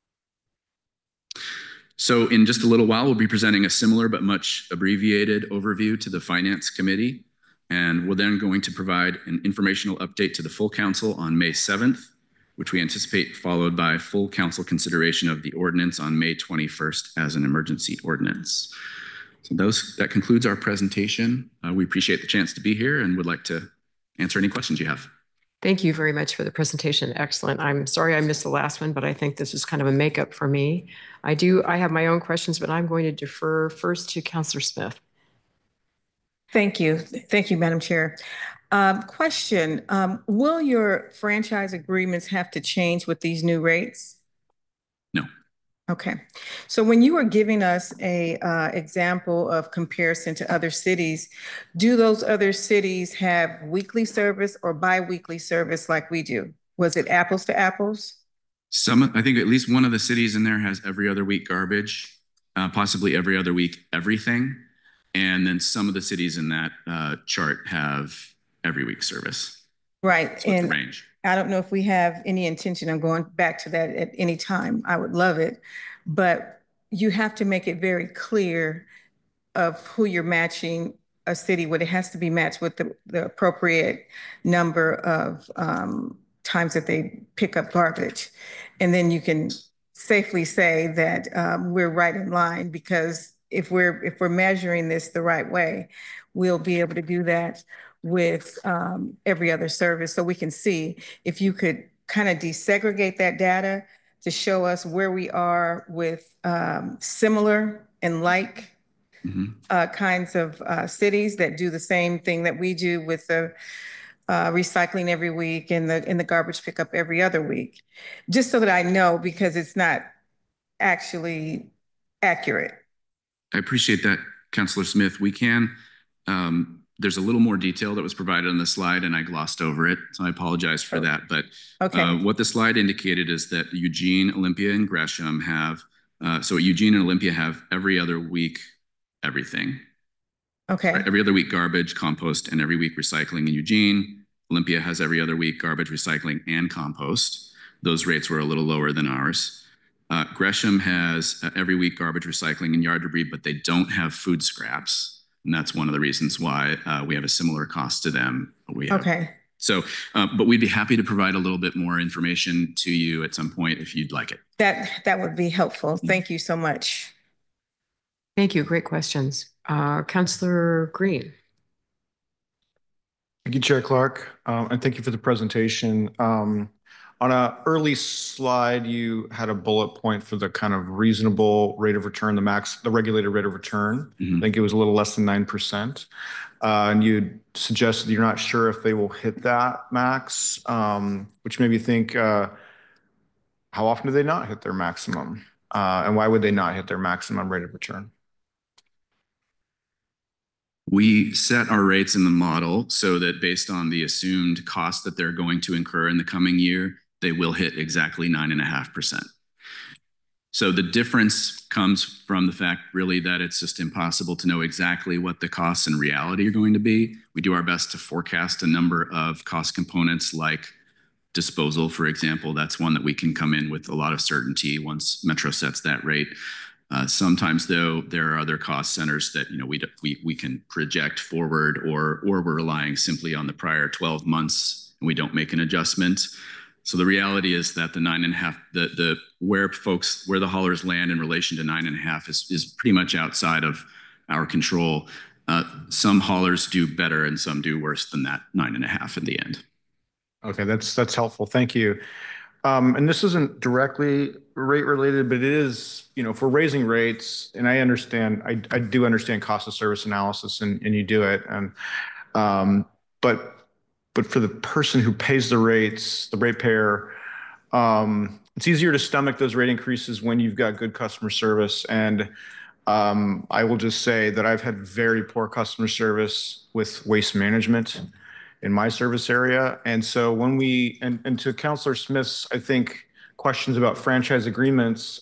So in just a little while, we'll be presenting a similar but much abbreviated overview to the Finance Committee, and we're then going to provide an informational update to the full council on May 7th, which we anticipate followed by full council consideration of the ordinance on May 21st as an emergency ordinance. So that concludes our presentation. We appreciate the chance to be here and would like to answer any questions you have. Thank you very much for the presentation. Excellent. I'm sorry I missed the last one, but I think this is kind of a makeup for me. I have my own questions, but I'm going to defer first to Councillor Smith. Thank you. Thank you, Madam Chair. Question, will your franchise agreements have to change with these new rates? No. Okay. So when you were giving us a example of comparison to other cities, do those other cities have weekly service or bi-weekly service like we do? Was it apples to apples? I think at least one of the cities in there has every other week garbage, possibly every other week everything. And then some of the cities in that chart have every week service. Right. So and range. I don't know if we have any intention of going back to that at any time. I would love it, but you have to make it very clear of who you're matching a city with. It has to be matched with the appropriate number of times that they pick up garbage. And then you can safely say that we're right in line, because if we're measuring this the right way, we'll be able to do that with every other service. So we can see if you could kind of desegregate that data to show us where we are with similar and like kinds of cities that do the same thing that we do with the recycling every week and the garbage pickup every other week, just so that I know, because it's not actually accurate. I appreciate that, Councillor Smith. We can, there's a little more detail that was provided on the slide and I glossed over it, so I apologize for that. But what the slide indicated is that Eugene, Olympia, and Gresham have, so Eugene and Olympia have every other week everything. Okay. Right? Every other week garbage, compost, and every week recycling in Eugene. Olympia has every other week garbage, recycling, and compost. Those rates were a little lower than ours. Gresham has every week garbage, recycling, and yard debris, but they don't have food scraps. And that's one of the reasons why we have a similar cost to them. Okay. So, but we'd be happy to provide a little bit more information to you at some point if you'd like it. That would be helpful. Thank you so much. Thank you. Great questions. Councillor Green. Thank you, Chair Clark, and thank you for the presentation. On an early slide, you had a bullet point for the kind of reasonable rate of return, the regulated rate of return. I think it was a little less than 9%. And you suggested you're not sure if they will hit that max, which made me think, how often do they not hit their maximum? And why would they not hit their maximum rate of return? We set our rates in the model so that based on the assumed cost that they're going to incur in the coming year, they will hit exactly 9.5%. So the difference comes from the fact really that it's just impossible to know exactly what the costs in reality are going to be. We do our best to forecast a number of cost components like disposal, for example. That's one that we can come in with a lot of certainty once Metro sets that rate. Sometimes, though, there are other cost centers that we can project forward, or we're relying simply on the prior 12 months and we don't make an adjustment. So the reality is that the 9.5, where the haulers land in relation to 9.5 is pretty much outside of our control. Some haulers do better and some do worse than that 9.5 in the end. Okay, that's helpful. Thank you. And this isn't directly rate related, but it is, if we're raising rates, and I understand, I do understand cost of service analysis, and you do it, and but for the person who pays the rates, the ratepayer, it's easier to stomach those rate increases when you've got good customer service. And I will just say that I've had very poor customer service with waste management in my service area. And so when and to Councilor Smith's, I think, questions about franchise agreements,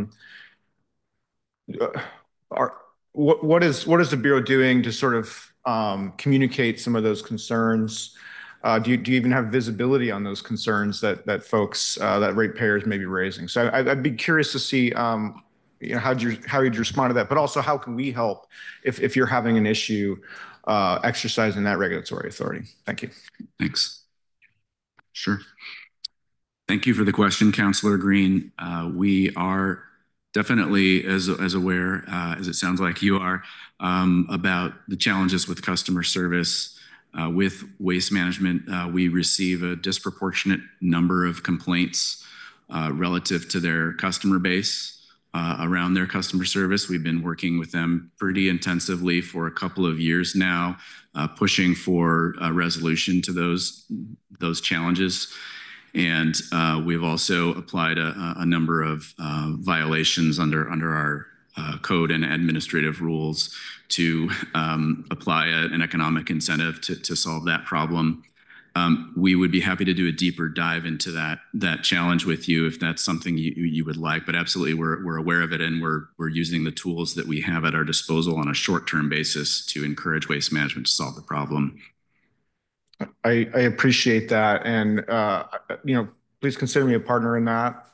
what is the Bureau doing to sort of communicate some of those concerns? Do you even have visibility on those concerns that folks, that ratepayers may be raising? So I'd be curious to see how you'd respond to that, but also how can we help if you're having an issue exercising that regulatory authority? Thank you. Thanks. Sure. Thank you for the question, Councilor Green. We are definitely as aware, as it sounds like you are, about the challenges with customer service. With waste management, we receive a disproportionate number of complaints relative to their customer base. Around their customer service. We've been working with them pretty intensively for a couple of years now, pushing for a resolution to those challenges. And we've also applied a number of violations under our code and administrative rules to apply an economic incentive to solve that problem. We would be happy to do a deeper dive into that challenge with you if that's something you would like. But absolutely, we're aware of it, and we're using the tools that we have at our disposal on a short-term basis to encourage waste management to solve the problem. I appreciate that, and please consider me a partner in that.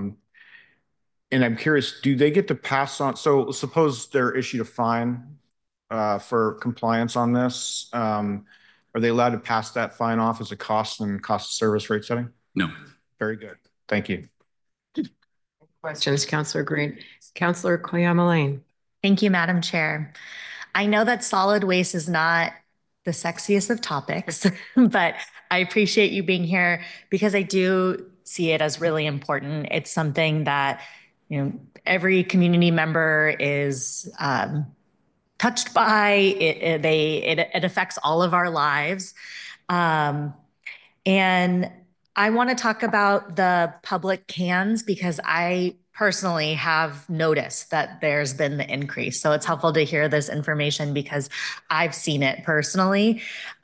And I'm curious, do they get to pass on? So suppose they're issued a fine for compliance on this. Are they allowed to pass that fine off as a cost and cost of service rate setting? No. Very good. Thank you. Questions, Councilor Green. Councilor Koyama-Lane. Thank you, Madam Chair. I know that solid waste is not the sexiest of topics, but I appreciate you being here because I do see it as really important. It's something that every community member is touched by. It affects all of our lives. And I want to talk about the public cans because I personally have noticed that there's been the increase. So it's helpful to hear this information because I've seen it personally.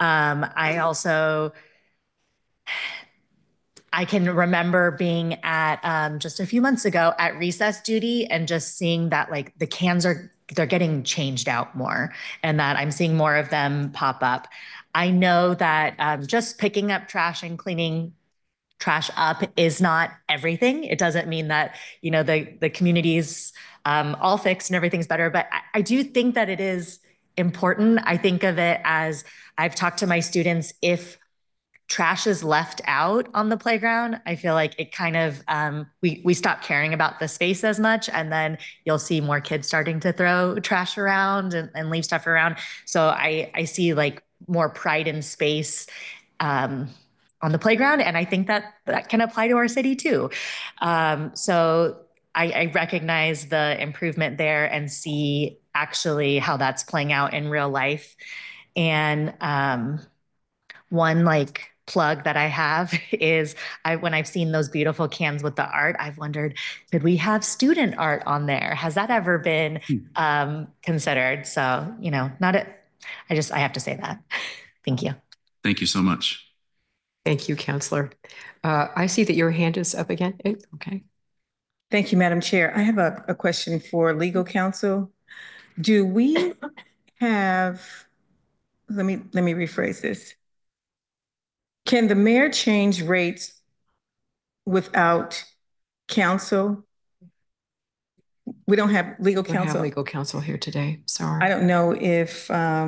I can remember being at just a few months ago at recess duty and just seeing that the cans they're getting changed out more and that I'm seeing more of them pop up. I know that just picking up trash and cleaning trash up is not everything. It doesn't mean that, the community's all fixed and everything's better, but I do think that it is important. I think of it as I've talked to my students, if trash is left out on the playground, I feel like it kind of, we stop caring about the space as much, and then you'll see more kids starting to throw trash around and leave stuff around. So I see more pride in space on the playground. And I think that that can apply to our city too. So I recognize the improvement there and see actually how that's playing out in real life. And one like plug that I have is when I've seen those beautiful cans with the art, I've wondered, could we have student art on there? Has that ever been considered? So, you know, I have to say that. Thank you. Thank you so much. Thank you, Counselor. I see that your hand is up again. Okay. Thank you, Madam Chair. I have a question for legal counsel. Do we have, let me rephrase this. Can the mayor change rates without counsel? We don't have legal counsel. We don't have legal counsel here today. Sorry. I don't know if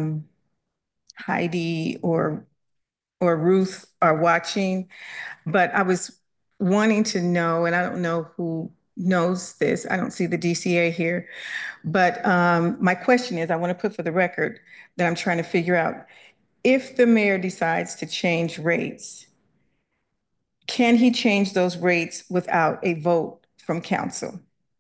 Heidi or Ruth are watching, but I was wanting to know, and I don't know who knows this. I don't see the DCA here, but my question is, I want to put for the record that I'm trying to figure out, if the mayor decides to change rates, can he change those rates without a vote from council?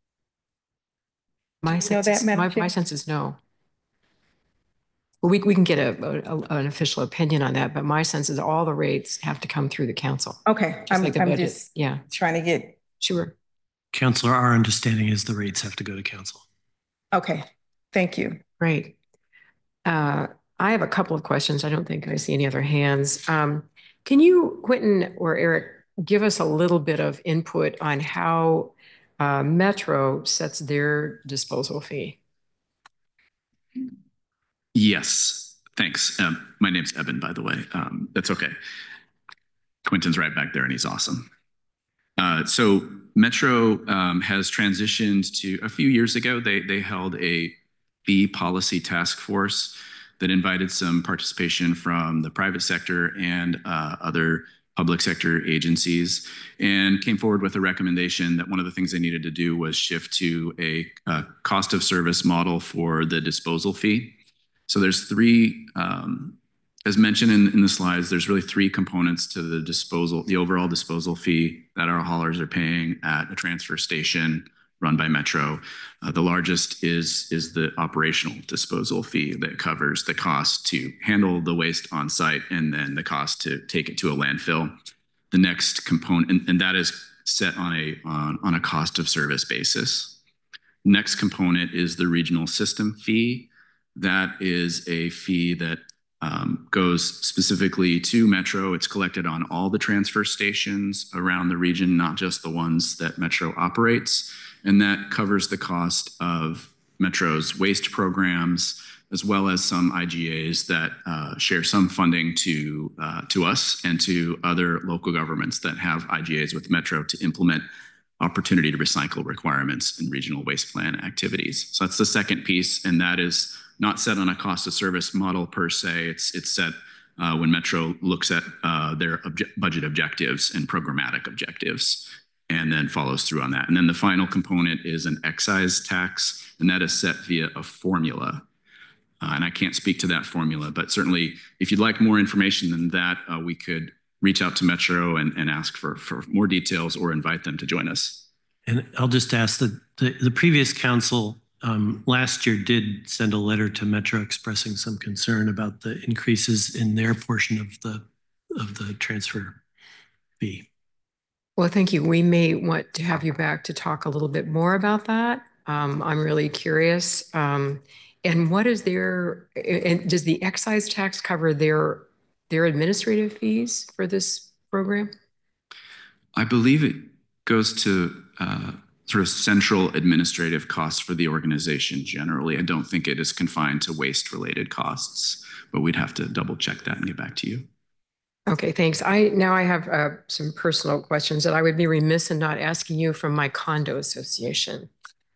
My sense is no. Well, we can get an official opinion on that, but my sense is all the rates have to come through the council. Okay, I'm just trying to get. Sure. Counselor, our understanding is the rates have to go to council. Okay, thank you. Great. I have a couple of questions. I don't think I see any other hands. Can you, Quentin or Eric, give us a little bit of input on how Metro sets their disposal fee? Yes, thanks. My name's Eben, by the way. That's okay. Quentin's right back there and he's awesome. So Metro has transitioned to, a few years ago, they held a fee policy task force that invited some participation from the private sector and other public sector agencies, and came forward with a recommendation that one of the things they needed to do was shift to a cost of service model for the disposal fee. So there's three, as mentioned in the slides, there's really three components to the overall disposal fee that our haulers are paying at a transfer station run by Metro. The largest is the operational disposal fee that covers the cost to handle the waste on site and then the cost to take it to a landfill. The next component, and that is set on a cost of service basis. Next component is the regional system fee. That is a fee that goes specifically to Metro. It's collected on all the transfer stations around the region, not just the ones that Metro operates. And that covers the cost of Metro's waste programs, as well as some IGAs that share some funding to us and to other local governments that have IGAs with Metro to implement opportunity to recycle requirements in regional waste plan activities. So that's the second piece, and that is not set on a cost of service model per se. It's set when Metro looks at their budget objectives and programmatic objectives, and then follows through on that. And then the final component is an excise tax, and that is set via a formula. And I can't speak to that formula, but certainly if you'd like more information than that, we could reach out to Metro and ask for more details or invite them to join us. And I'll just ask that the previous council last year did send a letter to Metro expressing some concern about the increases in their portion of the transfer fee. Well, thank you. We may want to have you back to talk a little bit more about that. I'm really curious. And what is and does the excise tax cover their administrative fees for this program? I believe it goes to sort of central administrative costs for the organization generally. I don't think it is confined to waste-related costs, but we'd have to double check that and get back to you. Okay, thanks. Now I have some personal questions that I would be remiss in not asking you from my condo association.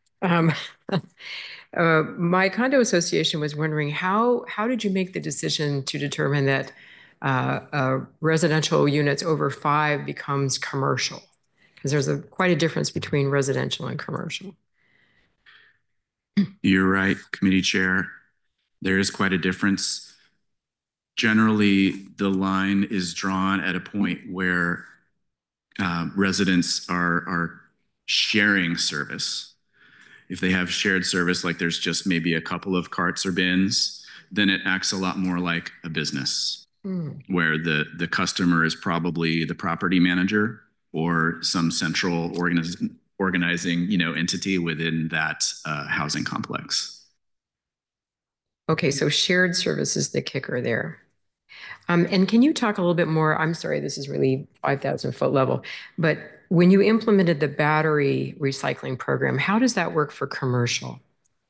My condo association was wondering how did you make the decision to determine that residential units over 5 becomes commercial? Because there's quite a difference between residential and commercial. You're right, committee chair. There is quite a difference. generally the line is drawn at a point where residents are sharing service. If they have shared service, like there's just maybe a couple of carts or bins, then it acts a lot more like a business where the customer is probably the property manager or some central organizing entity within that housing complex. Okay, so shared service is the kicker there. And can you talk a little bit more? I'm sorry, this is really 5,000 foot level, but when you implemented the battery recycling program, how does that work for commercial?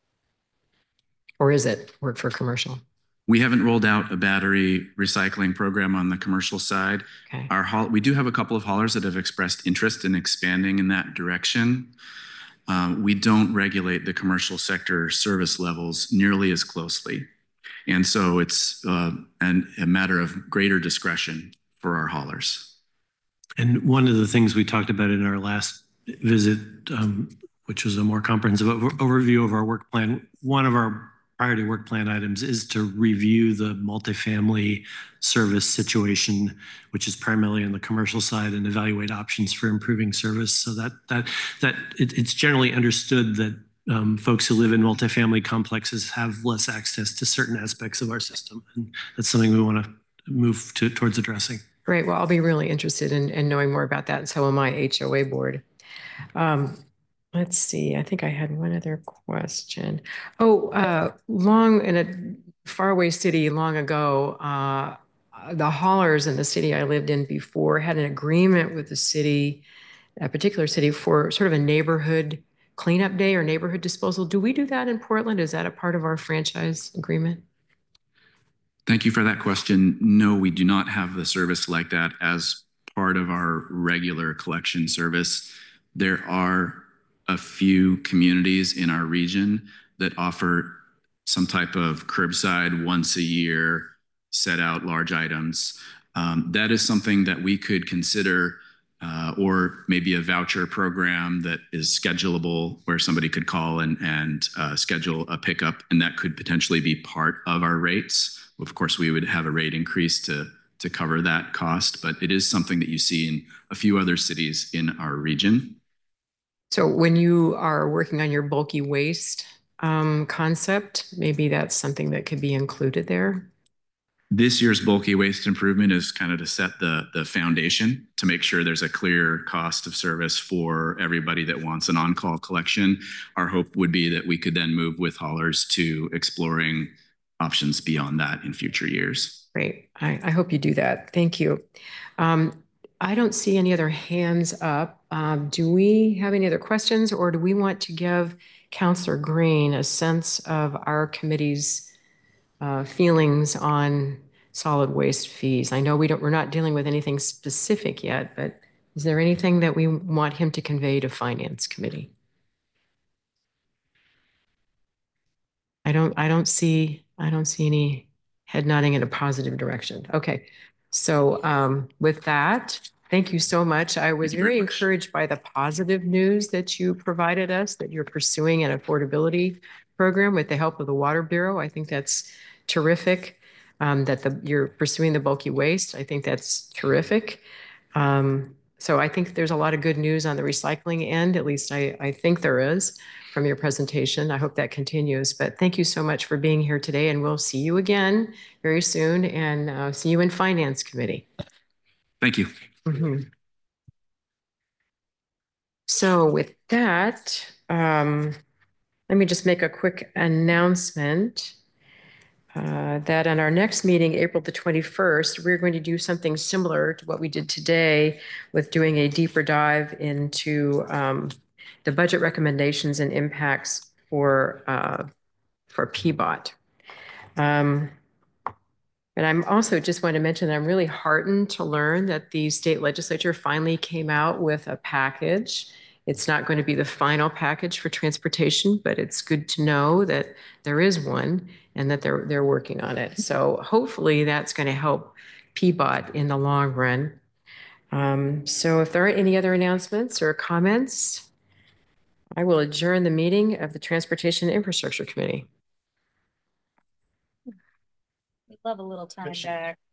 Or is it work for commercial? We haven't rolled out a battery recycling program on the commercial side. Okay. We do have a couple of haulers that have expressed interest in expanding in that direction. We don't regulate the commercial sector service levels nearly as closely. And so it's a matter of greater discretion for our haulers. And one of the things we talked about in our last visit, which was a more comprehensive overview of our work plan, one of our priority work plan items is to review the multifamily service situation, which is primarily on the commercial side, and evaluate options for improving service. So that it's generally understood that folks who live in multifamily complexes have less access to certain aspects of our system. And that's something we want to move towards addressing. Great. Well, I'll be really interested in knowing more about that. And so will my HOA board. Let's see. I think I had one other question. Long in a faraway city long ago, the haulers in the city I lived in before had an agreement with the city, a particular city, for sort of a neighborhood cleanup day or neighborhood disposal. Do we do that in Portland? Is that a part of our franchise agreement? Thank you for that question. No, we do not have the service like that as part of our regular collection service. There are a few communities in our region that offer some type of curbside once a year, set out large items. That is something that we could consider, or maybe a voucher program that is schedulable where somebody could call and schedule a pickup, and that could potentially be part of our rates. Of course, we would have a rate increase to cover that cost, but it is something that you see in a few other cities in our region. So when you are working on your bulky waste concept, maybe that's something that could be included there? This year's bulky waste improvement is kind of to set the foundation to make sure there's a clear cost of service for everybody that wants an on-call collection. Our hope would be that we could then move with haulers to exploring options beyond that in future years. Great. I hope you do that. Thank you. I don't see any other hands up. Do we have any other questions, or do we want to give Councilor Green a sense of our committee's feelings on solid waste fees? I know we're not dealing with anything specific yet, but is there anything that we want him to convey to Finance Committee? I don't see any head nodding in a positive direction. Okay. So with that, thank you so much. I was very encouraged by the positive news that you provided us, that you're pursuing an affordability program with the help of the Water Bureau. I think that's terrific. That you're pursuing the bulky waste. I think that's terrific. So I think there's a lot of good news on the recycling end. At least I think there is from your presentation. I hope that continues. But thank you so much for being here today, and we'll see you again very soon, and see you in Finance Committee. Thank you. Mm-hmm. So with that, let me just make a quick announcement that on our next meeting, April the 21st, we're going to do something similar to what we did today with doing a deeper dive into the budget recommendations and impacts for PBOT. And I'm also just want to mention that I'm really heartened to learn that the state legislature finally came out with a package. It's not going to be the final package for transportation, but it's good to know that there is one and that they're working on it. So hopefully that's going to help PBOT in the long run. So if there aren't any other announcements or comments, I will adjourn the meeting of the Transportation and Infrastructure Committee. Love a little time back.